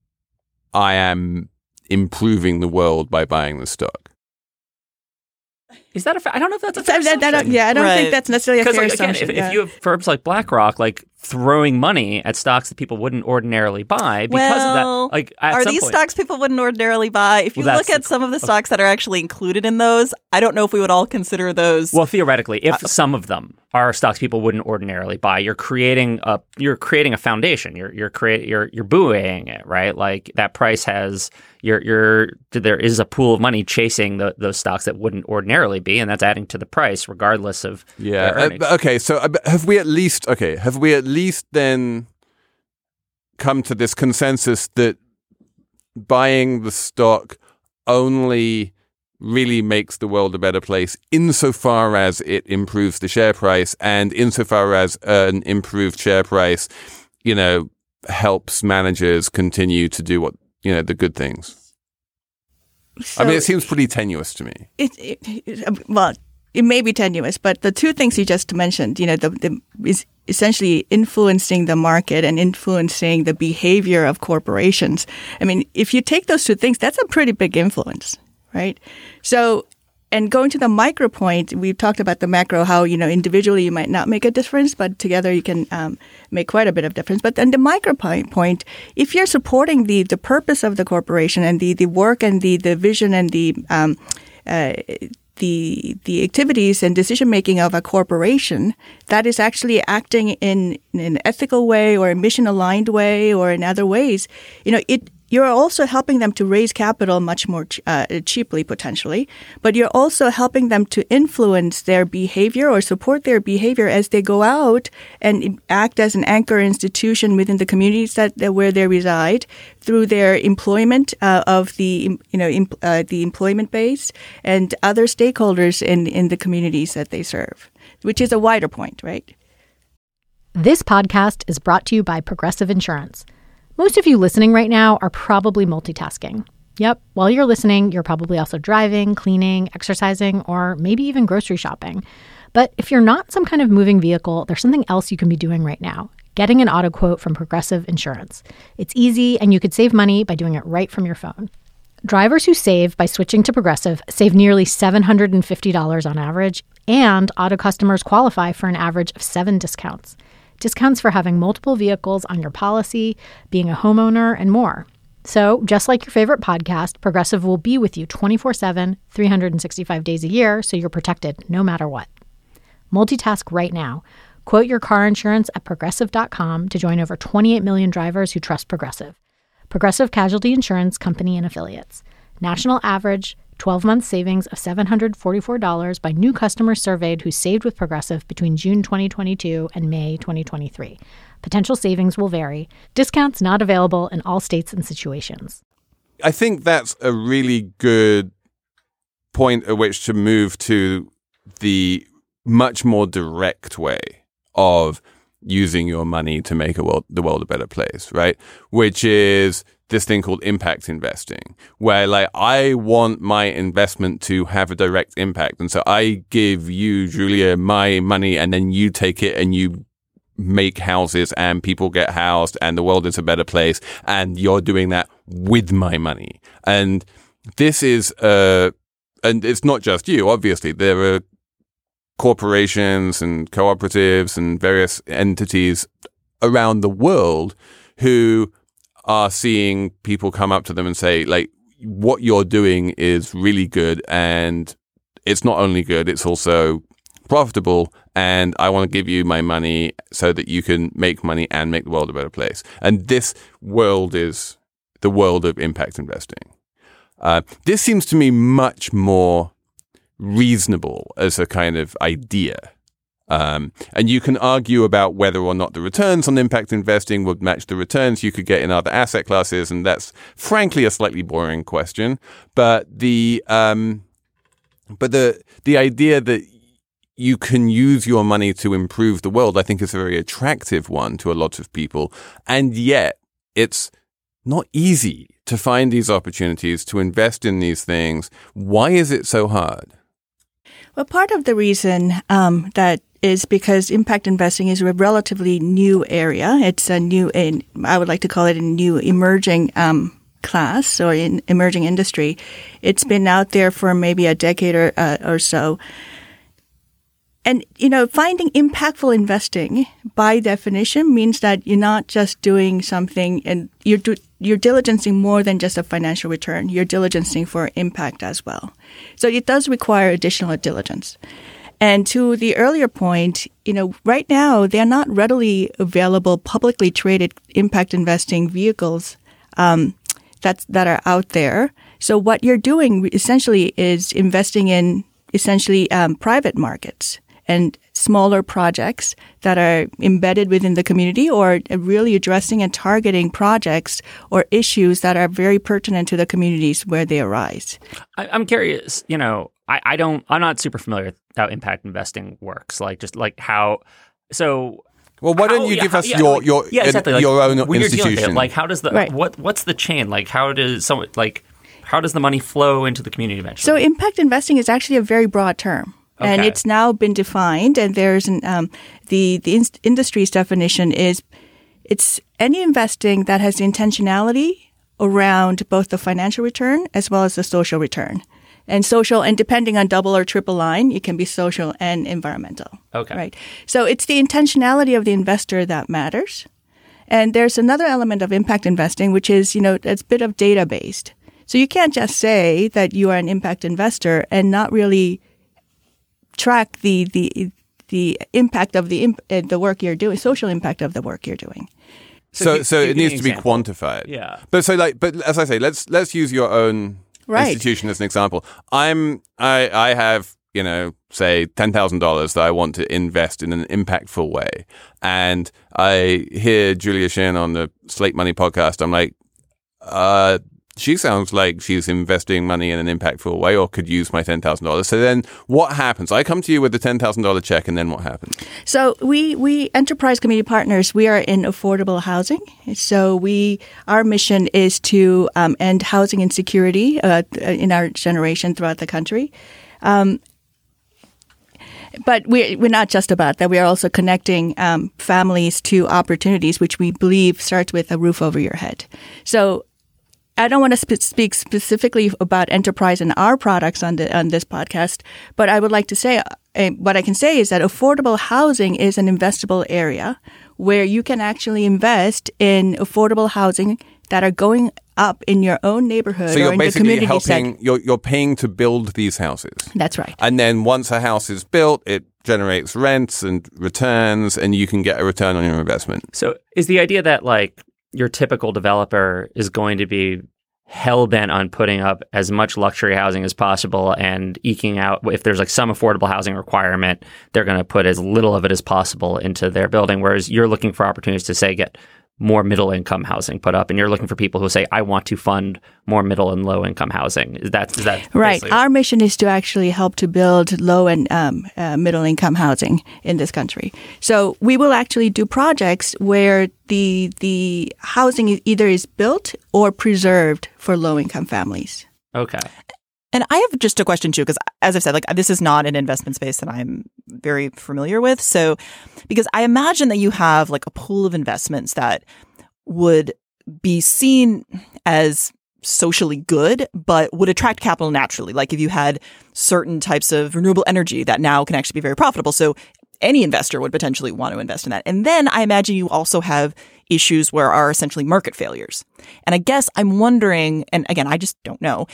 I am improving the world by buying the stock? Is that a fa- I don't know if that's a fair I, I don't, yeah, I don't Right. think that's necessarily a fair Because like, again, assumption. if, yeah. if you have firms like BlackRock, like throwing money at stocks that people wouldn't ordinarily buy because well, of that, like at are some these point, stocks people wouldn't ordinarily buy? If you Well, look that's at some of the stocks that are actually included in those, I don't know if we would all consider those. Well, theoretically, if Uh, some of them are stocks people wouldn't ordinarily buy, you're creating a you're creating a foundation. You're you're create you're you're buoying it, right? Like that price has you're you're there is a pool of money chasing the, those stocks that wouldn't ordinarily be, and that's adding to the price regardless of Yeah. their earnings. Uh, okay. So uh, have we at least okay? Have we at least then come to this consensus that buying the stock only really makes the world a better place insofar as it improves the share price, and insofar as an improved share price, you know, helps managers continue to do what, you know, the good things? So I mean, it seems pretty tenuous to me. It, it, it, well, it may be tenuous, but the two things you just mentioned, you know, the, the is essentially influencing the market and influencing the behavior of corporations. I mean, if you take those two things, that's a pretty big influence. Right. So, and going to the micro point, we've talked about the macro, how, you know, individually you might not make a difference, but together you can um, make quite a bit of difference. But then the micro point, if you're supporting the, the purpose of the corporation and the, the work and the, the vision and the, um, uh, the, the activities and decision making of a corporation that is actually acting in, in an ethical way or a mission aligned way or in other ways, you know, it, you're also helping them to raise capital much more uh, cheaply, potentially, but you're also helping them to influence their behavior or support their behavior as they go out and act as an anchor institution within the communities that, that where they reside through their employment uh, of the you know em, uh, the employment base and other stakeholders in in the communities that they serve, which is a wider point, right? This podcast is brought to you by Progressive Insurance. Most of you listening right now are probably multitasking. Yep, while you're listening, you're probably also driving, cleaning, exercising, or maybe even grocery shopping. But if you're not some kind of moving vehicle, there's something else you can be doing right now. Getting an auto quote from Progressive Insurance. It's easy, and you could save money by doing it right from your phone. Drivers who save by switching to Progressive save nearly seven hundred fifty dollars on average, and auto customers qualify for an average of seven discounts. Discounts for having multiple vehicles on your policy, being a homeowner, and more. So, just like your favorite podcast, Progressive will be with you twenty-four seven, three hundred sixty-five days a year, so you're protected no matter what. Multitask right now. Quote your car insurance at Progressive dot com to join over twenty-eight million drivers who trust Progressive. Progressive Casualty Insurance Company and Affiliates. National average twelve-month savings of seven hundred forty-four dollars by new customers surveyed who saved with Progressive between June twenty twenty-two and May twenty twenty-three. Potential savings will vary. Discounts not available in all states and situations. I think that's a really good point at which to move to the much more direct way of using your money to make a world, the world a better place, right? Which is this thing called impact investing, where like I want my investment to have a direct impact. And so I give you, Julia, my money, and then you take it and you make houses and people get housed and the world is a better place. And you're doing that with my money. And this is, uh, and it's not just you, obviously. There are corporations and cooperatives and various entities around the world who are seeing people come up to them and say, like, what you're doing is really good, and it's not only good, it's also profitable, and I want to give you my money so that you can make money and make the world a better place. And this world is the world of impact investing. Uh, this seems to me much more reasonable as a kind of idea. Um, and you can argue about whether or not the returns on impact investing would match the returns you could get in other asset classes. And that's frankly a slightly boring question. But the, um, but the, the idea that you can use your money to improve the world, I think is a very attractive one to a lot of people. And yet it's not easy to find these opportunities to invest in these things. Why is it so hard? Well, part of the reason um, that is because impact investing is a relatively new area. It's a new, in, I would like to call it a new emerging um, class or in emerging industry. It's been out there for maybe a decade or, uh, or so. And, you know, finding impactful investing by definition means that you're not just doing something and you're do, you're diligencing more than just a financial return. You're diligencing for impact as well. So it does require additional diligence. And to the earlier point, you know, right now, they're not readily available publicly traded impact investing vehicles um, that's, that are out there. So what you're doing essentially is investing in essentially um, private markets and smaller projects that are embedded within the community or really addressing and targeting projects or issues that are very pertinent to the communities where they arise. I, I'm curious, you know, I, I don't, I'm not super familiar with how impact investing works. Like, just like how, so. Well, why don't how, you yeah, give how, us yeah, your like, your yeah, exactly. like, your own when institution? You're dealing with it, like, how does the right. what what's the chain? Like, how does someone like how does the money flow into the community eventually? So, impact investing is actually a very broad term. Okay. And it's now been defined, and there's an um, the the in- industry's definition is it's any investing that has intentionality around both the financial return as well as the social return. And social, and depending on double or triple line, it can be social and environmental. Okay. Right. So it's the intentionality of the investor that matters. And there's another element of impact investing, which is, you know, it's a bit of data based. So you can't just say that you are an impact investor and not really track the the the impact of the imp- uh, the work you're doing, social impact of the work you're doing. So, So, so, give- so give it me an needs to be example. quantified. Yeah. But so, like, but as I say, let's let's use your own Right. institution as an example. I'm I I have you know say ten thousand dollars that I want to invest in an impactful way, and I hear Julia Shin on the Slate Money podcast. I'm like, uh. She sounds like she's investing money in an impactful way or could use my ten thousand dollars. So then what happens? I come to you with a ten thousand dollars check, and then what happens? So we, we enterprise community partners, we are in affordable housing. So we our mission is to um, end housing insecurity uh, in our generation throughout the country. Um, but we, we're not just about that. We are also connecting um, families to opportunities, which we believe starts with a roof over your head. So I don't want to sp- speak specifically about enterprise and our products on the on this podcast, but I would like to say uh, what I can say is that affordable housing is an investable area where you can actually invest in affordable housing that are going up in your own neighborhood So or you're in the basically community helping. sector. You're you're paying to build these houses. That's right. And then once a house is built, it generates rents and returns, and you can get a return on your investment. So is the idea that like your typical developer is going to be hell-bent on putting up as much luxury housing as possible and eking out, if there's like some affordable housing requirement, they're going to put as little of it as possible into their building, whereas you're looking for opportunities to say get more middle income housing put up, and you're looking for people who say, I want to fund more middle and low income housing. Is that, is that right? Our mission is to actually help to build low and um, uh, middle income housing in this country. So we will actually do projects where the the housing either is built or preserved for low income families. Okay. And I have just a question too, because as I've said, like this is not an investment space that I'm very familiar with. So, because I imagine that you have like a pool of investments that would be seen as socially good, but would attract capital naturally. Like if you had certain types of renewable energy that now can actually be very profitable. So any investor would potentially want to invest in that. And then I imagine you also have issues where are essentially market failures. And I guess I'm wondering, and again, I just don't know,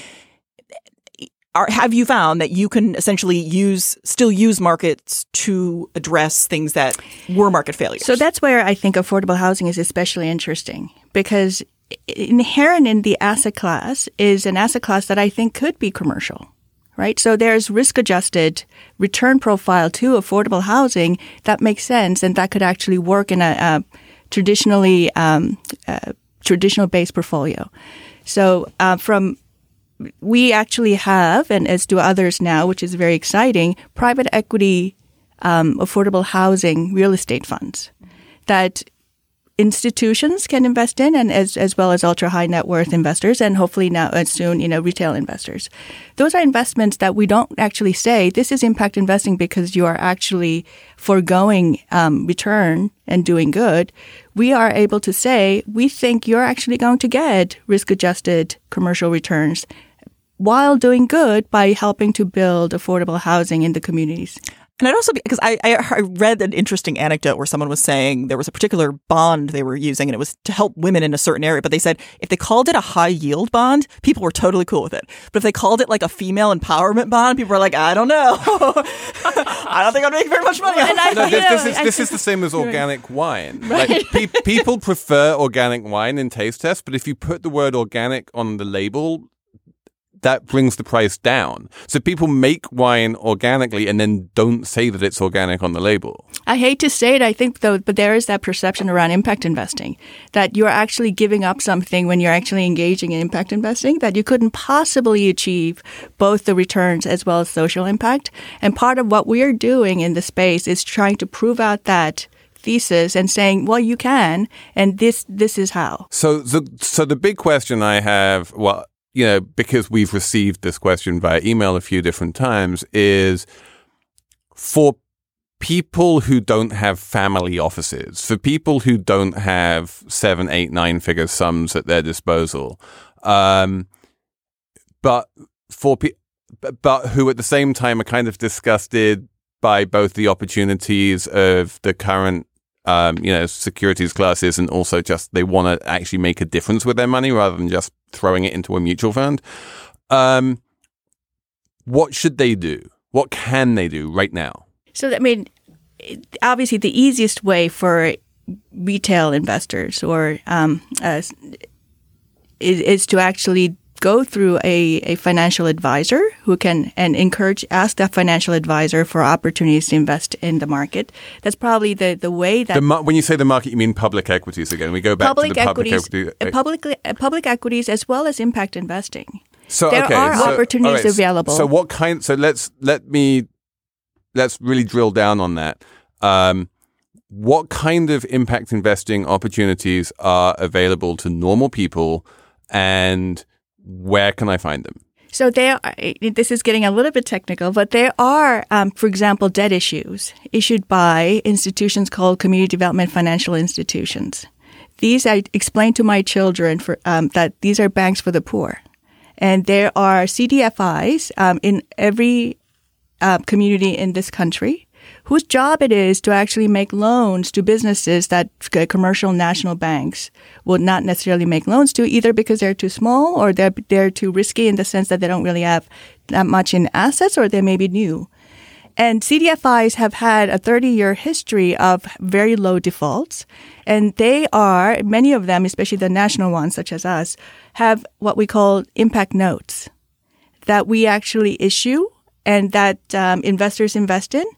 Are, have you found that you can essentially use, still use markets to address things that were market failures? So that's where I think affordable housing is especially interesting, because inherent in the asset class is an asset class that I think could be commercial, right? So there's risk-adjusted return profile to affordable housing that makes sense and that could actually work in a, a traditionally um, uh, traditional-based portfolio. So uh, from we actually have, and as do others now, which is very exciting, private equity um, affordable housing real estate funds that institutions can invest in, and as as well as ultra high net worth investors, and hopefully now and soon, you know, retail investors. Those are investments that we don't actually say this is impact investing because you are actually foregoing um, return and doing good. We are able to say we think you're actually going to get risk adjusted commercial returns while doing good by helping to build affordable housing in the communities. And I'd also be, because I, I, I read an interesting anecdote where someone was saying there was a particular bond they were using and it was to help women in a certain area. But they said if they called it a high yield bond, people were totally cool with it. But if they called it like a female empowerment bond, people were like, I don't know. I don't think I'd make very much money. And I, no, you this, know, this, is, I, this is the same as organic wine. Right. Like, pe- people prefer organic wine in taste tests, but if you put the word organic on the label, that brings the price down. So people make wine organically and then don't say that it's organic on the label. I hate to say it, I think, though, but there is that perception around impact investing that you're actually giving up something when you're actually engaging in impact investing that you couldn't possibly achieve both the returns as well as social impact. And part of what we're doing in the space is trying to prove out that thesis and saying, well, you can, and this this is how. So the, so the big question I have, well, you know, because we've received this question via email a few different times, is for people who don't have family offices, for people who don't have seven, eight, nine figure sums at their disposal, um, but for pe- but who at the same time are kind of disgusted by both the opportunities of the current Um, you know, securities classes, and also just they want to actually make a difference with their money rather than just throwing it into a mutual fund. Um, what should they do? What can they do right now? So, I mean, obviously the easiest way for retail investors or um, uh, is, is to actually go through a, a financial advisor who can and encourage, ask that financial advisor for opportunities to invest in the market. That's probably the, the way that... The, when you say the market, you mean public equities again. We go back public to the equities, public equity. uh, public, uh, public equities as well as impact investing. So, there okay, are so, opportunities right, available. So what kind... So let's, let me... Let's really drill down on that. Um, what kind of impact investing opportunities are available to normal people, and where can I find them? So there, are, this is getting a little bit technical, but there are, um, for example, debt issues issued by institutions called community development financial institutions. These I explain to my children for, um, that these are banks for the poor. And there are C D F Is um, in every uh, community in this country whose job it is to actually make loans to businesses that commercial national banks will not necessarily make loans to, either because they're too small or they're, they're too risky in the sense that they don't really have that much in assets, or they may be new. And C D F Is have had a thirty-year history of very low defaults. And they are, many of them, especially the national ones such as us, have what we call impact notes that we actually issue and that um, investors invest in.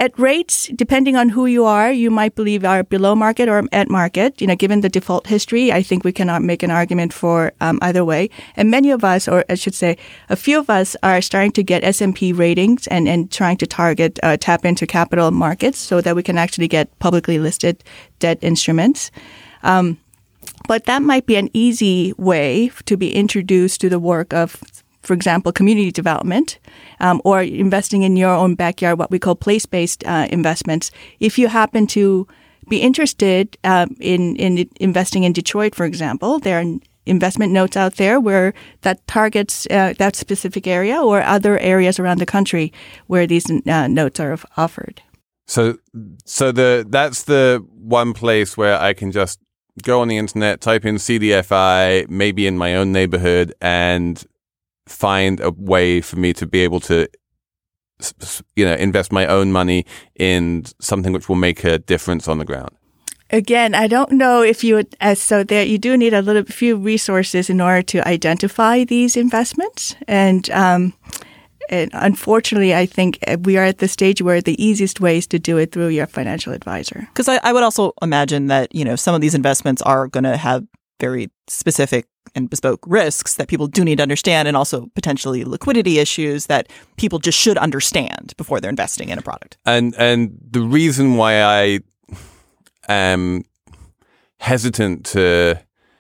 at rates, depending on who you are, you might believe are below market or at market. You know, given the default history, I think we cannot make an argument for um, either way. And many of us, or I should say, a few of us are starting to get S and P ratings and, and trying to target, uh, tap into capital markets so that we can actually get publicly listed debt instruments. Um, but that might be an easy way to be introduced to the work of, for example, community development, um, or investing in your own backyard, what we call place-based uh, investments. If you happen to be interested um, in, in investing in Detroit, for example, there are investment notes out there where that targets uh, that specific area or other areas around the country where these uh, notes are offered. So, so the that's the one place where I can just go on the internet, type in C D F I, maybe in my own neighborhood, and find a way for me to be able to, you know, invest my own money in something which will make a difference on the ground. Again, I don't know if you would, uh, so there you do need a little few resources in order to identify these investments. And, um, and unfortunately, I think we are at the stage where the easiest way is to do it through your financial advisor. Because I, I would also imagine that, you know, some of these investments are going to have very specific and bespoke risks that people do need to understand, and also potentially liquidity issues that people just should understand before they're investing in a product. And and the reason why I am hesitant to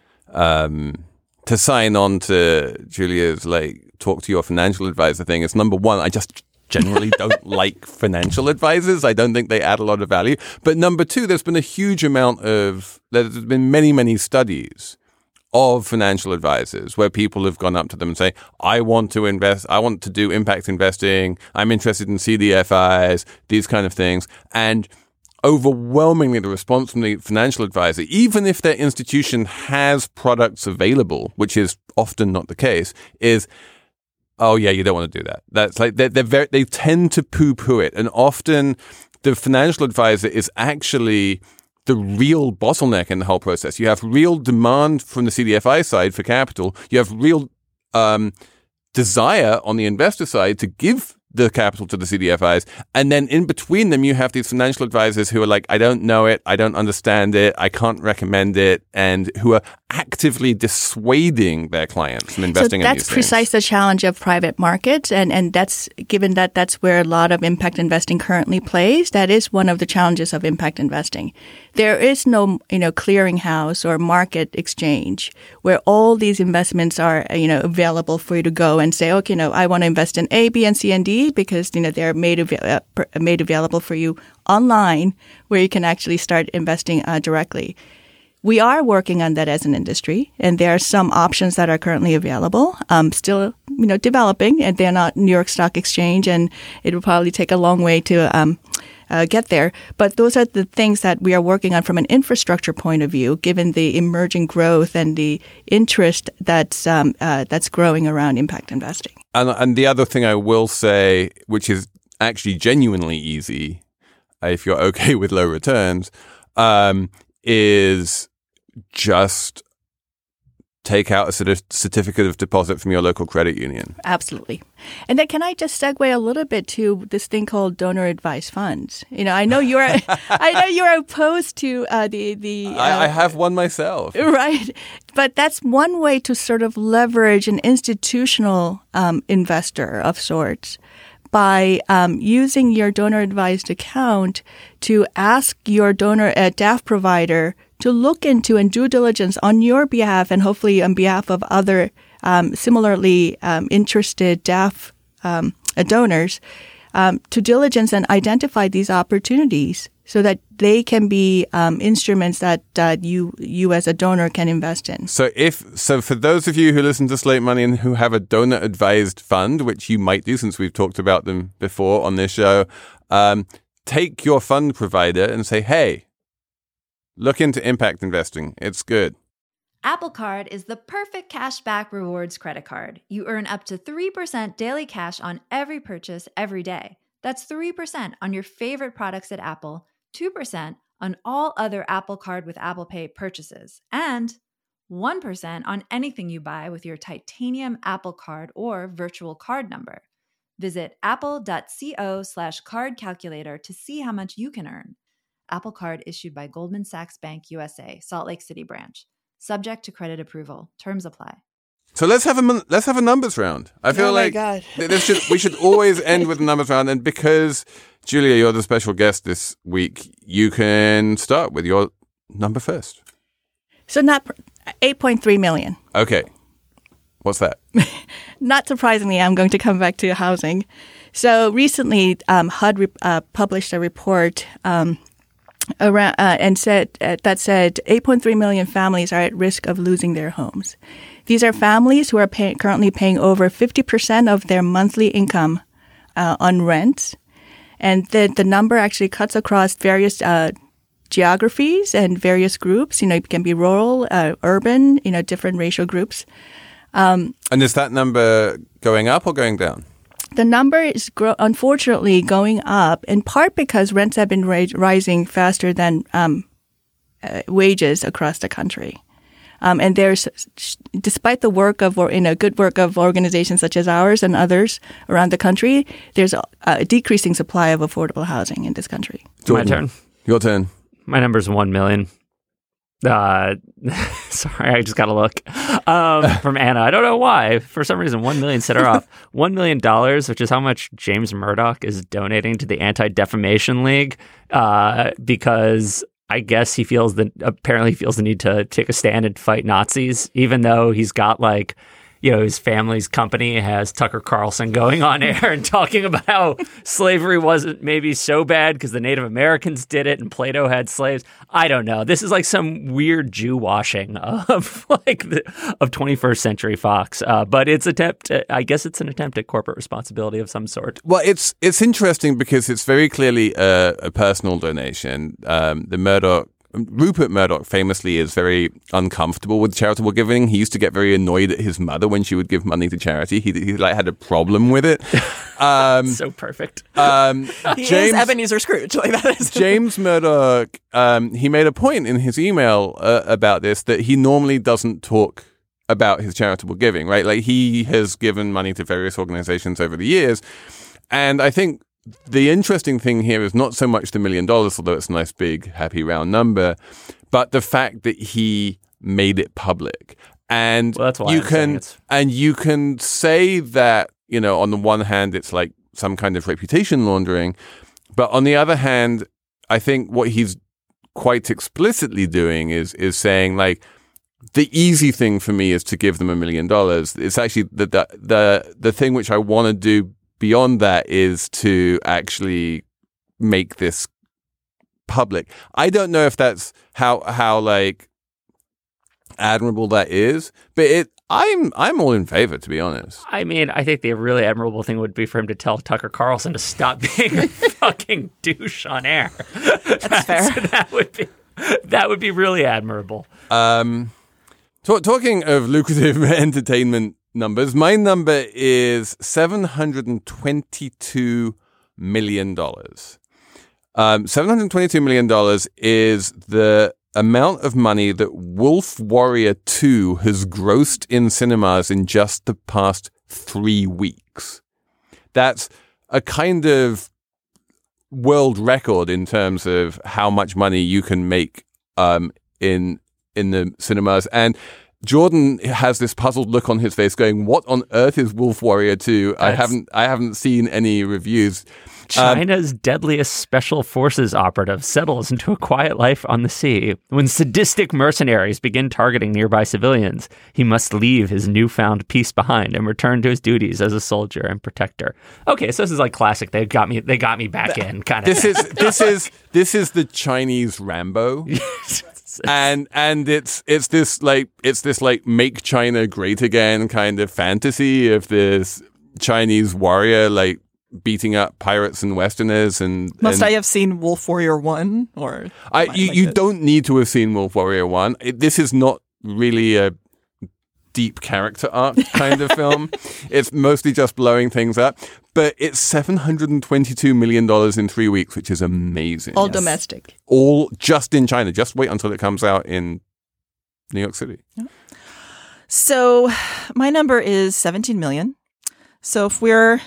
um, to sign on to Julia's like talk to your financial advisor thing is, number one, I just generally don't like financial advisors. I don't think they add a lot of value. But number two, there's been a huge amount of, there's been many, many studies of financial advisors where people have gone up to them and say, I want to invest, I want to do impact investing, I'm interested in C D F Is, these kind of things. And overwhelmingly the response from the financial advisor, even if their institution has products available, which is often not the case, is, oh yeah, you don't want to do that. That's like, they're, they're very, they tend to poo-poo it. And often the financial advisor is actually the real bottleneck in the whole process. You have real demand from the C D F I side for capital. You have real um, desire on the investor side to give the capital to the C D F Is. And then in between them, you have these financial advisors who are like, I don't know it, I don't understand it, I can't recommend it, and who are actively dissuading their clients from investing so in these things. That's precisely the challenge of private markets. And, and that's given that that's where a lot of impact investing currently plays. That is one of the challenges of impact investing. There is no, you know, clearinghouse or market exchange where all these investments are, you know, available for you to go and say, okay, you know, I want to invest in A, B, and C, and D because, you know, they're made, av- uh, made available for you online where you can actually start investing uh, directly. We are working on that as an industry, and there are some options that are currently available, um, still, you know, developing, and they're not New York Stock Exchange, and it will probably take a long way to um, uh, get there. But those are the things that we are working on from an infrastructure point of view, given the emerging growth and the interest that's um, uh, that's growing around impact investing. And, and the other thing I will say, which is actually genuinely easy, if you're okay with low returns, um, is just take out a sort of certificate of deposit from your local credit union. Absolutely. And then can I just segue a little bit to this thing called donor advised funds? You know, I know you're I know you're opposed to uh, the the. Uh, I, I have one myself. Right, but that's one way to sort of leverage an institutional um, investor of sorts by um, using your donor advised account to ask your donor uh, D A F provider to look into and due diligence on your behalf and hopefully on behalf of other um, similarly um, interested D A F um, donors um, to diligence and identify these opportunities so that they can be um, instruments that uh, you you as a donor can invest in. So if so, for those of you who listen to Slate Money and who have a donor advised fund, which you might do since we've talked about them before on this show, um, take your fund provider and say, hey, look into impact investing. It's good. Apple Card is the perfect cashback rewards credit card. You earn up to three percent daily cash on every purchase every day. That's three percent on your favorite products at Apple, two percent on all other Apple Card with Apple Pay purchases, and one percent on anything you buy with your titanium Apple Card or virtual card number. Visit apple.co slash card calculator to see how much you can earn. Apple Card issued by Goldman Sachs Bank U S A, Salt Lake City branch. Subject to credit approval. Terms apply. So let's have a mon- let's have a numbers round. I feel Oh my like God. th- this should, we should always end with a numbers round. And because Julia, you're the special guest this week, you can start with your number first. So not eight point three million. Okay, what's that? Not surprisingly, I'm going to come back to housing. So recently, um, H U D re- uh, published a report um, around uh, and said uh, that said eight point three million families are at risk of losing their homes. These are families who are pay- currently paying over fifty percent of their monthly income uh, on rent, and the the number actually cuts across various uh, geographies and various groups. You know, it can be rural, uh, urban, you know, different racial groups. Um, and is that number going up or going down? The number is gro- unfortunately going up, in part because rents have been ra- rising faster than um, uh, wages across the country. Um, and there's, despite the work of, or you know, good work of organizations such as ours and others around the country, there's a, a decreasing supply of affordable housing in this country. Jordan, My turn. Your turn. My number's one million. Uh, sorry, I just got to look. Um, from Anna. I don't know why. For some reason, one million set her off. One million dollars, which is how much James Murdoch is donating to the Anti-Defamation League, uh, because I guess he feels the apparently feels the need to take a stand and fight Nazis, even though he's got like, you know, his family's company has Tucker Carlson going on air and talking about how slavery wasn't maybe so bad because the Native Americans did it and Plato had slaves. I don't know. This is like some weird Jew washing of like the, of twenty-first century Fox. Uh, but it's attempt. I guess it's an attempt at corporate responsibility of some sort. Well, it's it's interesting because it's very clearly a, a personal donation. Um, the Murdoch. Rupert Murdoch famously is very uncomfortable with charitable giving. He used to get very annoyed at his mother when she would give money to charity. He, he like had a problem with it. Um, so perfect. Um, he James, is Ebenezer Scrooge. Like that is James Murdoch, um, he made a point in his email uh, about this that he normally doesn't talk about his charitable giving, right? Like he has given money to various organizations over the years. And I think the interesting thing here is not so much the million dollars, although it's a nice big happy round number, but the fact that he made it public. And well, that's why you I'm can it's... and you can say that, you know, on the one hand it's like some kind of reputation laundering, but on the other hand, I think what he's quite explicitly doing is is saying like the easy thing for me is to give them a million dollars. It's actually the the the, the thing which I want to do beyond that is to actually make this public. I don't know if that's how how like admirable that is, but it I'm I'm all in favor, to be honest. I mean, I think the really admirable thing would be for him to tell Tucker Carlson to stop being a fucking douche on air. That's, That's fair. That would be that would be really admirable. Um, talk, talking of lucrative entertainment numbers, my number is seven hundred twenty-two million dollars. Um, seven hundred twenty-two million dollars is the amount of money that Wolf Warrior two has grossed in cinemas in just the past three weeks. That's a kind of world record in terms of how much money you can make um, in in the cinemas. And Jordan has this puzzled look on his face going, what on earth is Wolf Warrior two? I haven't I haven't seen any reviews. China's um, deadliest special forces operative settles into a quiet life on the sea. When sadistic mercenaries begin targeting nearby civilians, he must leave his newfound peace behind and return to his duties as a soldier and protector. Okay, so this is like classic. They got me. They got me back in. Kind of. This is this is this is the Chinese Rambo. And and it's it's this like it's this like make China great again kind of fantasy of this Chinese warrior like beating up pirates and Westerners. And must and I have seen Wolf Warrior One or? I you, like you don't need to have seen Wolf Warrior One. It, this is not really a deep character arc kind of film. It's mostly just blowing things up. But it's seven hundred twenty-two million dollars in three weeks, which is amazing. All yes. domestic. All just in China. Just wait until it comes out in New York City. Yeah. So my number is seventeen million. So if we're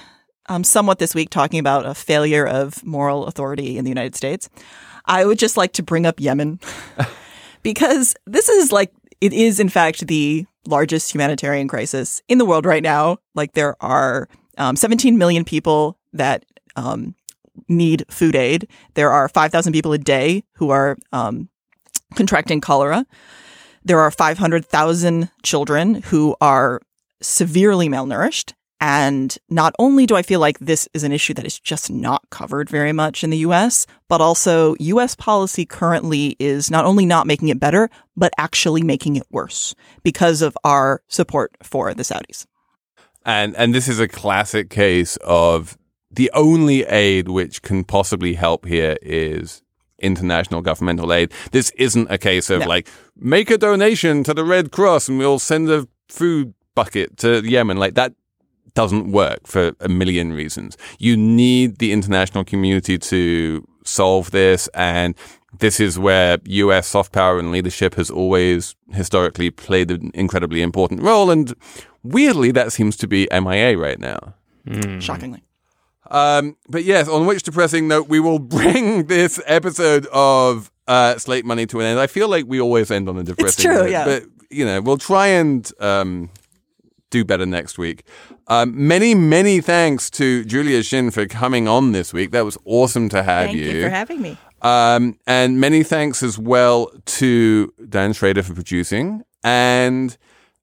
um, somewhat this week talking about a failure of moral authority in the United States, I would just like to bring up Yemen because this is like, it is in fact the largest humanitarian crisis in the world right now. Like there are um, seventeen million people that um, need food aid. There are five thousand people a day who are um, contracting cholera. There are five hundred thousand children who are severely malnourished. And not only do I feel like this is an issue that is just not covered very much in the U S, but also U S policy currently is not only not making it better, but actually making it worse because of our support for the Saudis. And and this is a classic case of the only aid which can possibly help here is international governmental aid. This isn't a case of no. like, make a donation to the Red Cross and we'll send a food bucket to Yemen. Like that doesn't work for a million reasons. You need the international community to solve this. And this is where U S soft power and leadership has always historically played an incredibly important role. And weirdly, that seems to be M I A right now. Mm. Shockingly. Um, but yes, on which depressing note, we will bring this episode of uh, Slate Money to an end. I feel like we always end on a depressing it's true, note. Yeah. But, you know, we'll try and um, do better next week. Um, many, many thanks to Julia Shin for coming on this week. That was awesome to have Thank you. Thank you for having me. Um, and many thanks as well to Dan Schrader for producing. And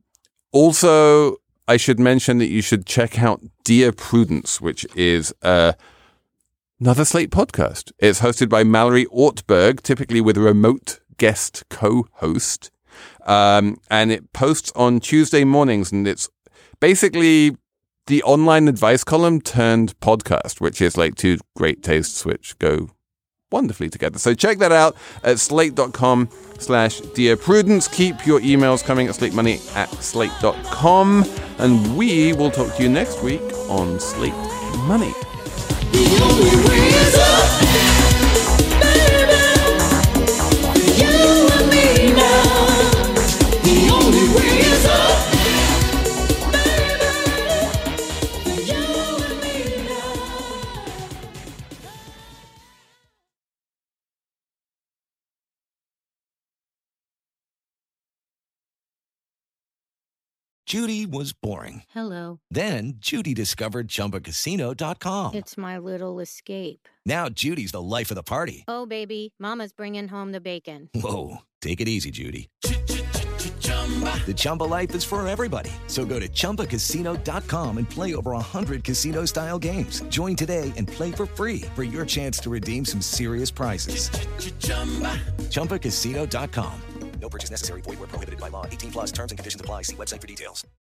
also, I should mention that you should check out Dear Prudence, which is uh, another Slate podcast. It's hosted by Mallory Ortberg, typically with a remote guest co-host. Um, and it posts on Tuesday mornings, and it's basically the online advice column turned podcast, which is like two great tastes which go wonderfully together. So check that out at slate.com slash Dear Prudence. Keep your emails coming at slatemoney at slate dot com. And we will talk to you next week on Slate Money. The only way is up, baby. You and me now. The only way is up. Judy was boring. Hello. Then Judy discovered Chumba Casino dot com. It's my little escape. Now Judy's the life of the party. Oh, baby, mama's bringing home the bacon. Whoa, take it easy, Judy. The Chumba life is for everybody. So go to Chumba Casino dot com and play over one hundred casino-style games. Join today and play for free for your chance to redeem some serious prizes. Chumba Casino dot com. No purchase necessary. Void where prohibited by law. eighteen plus terms and conditions apply. See website for details.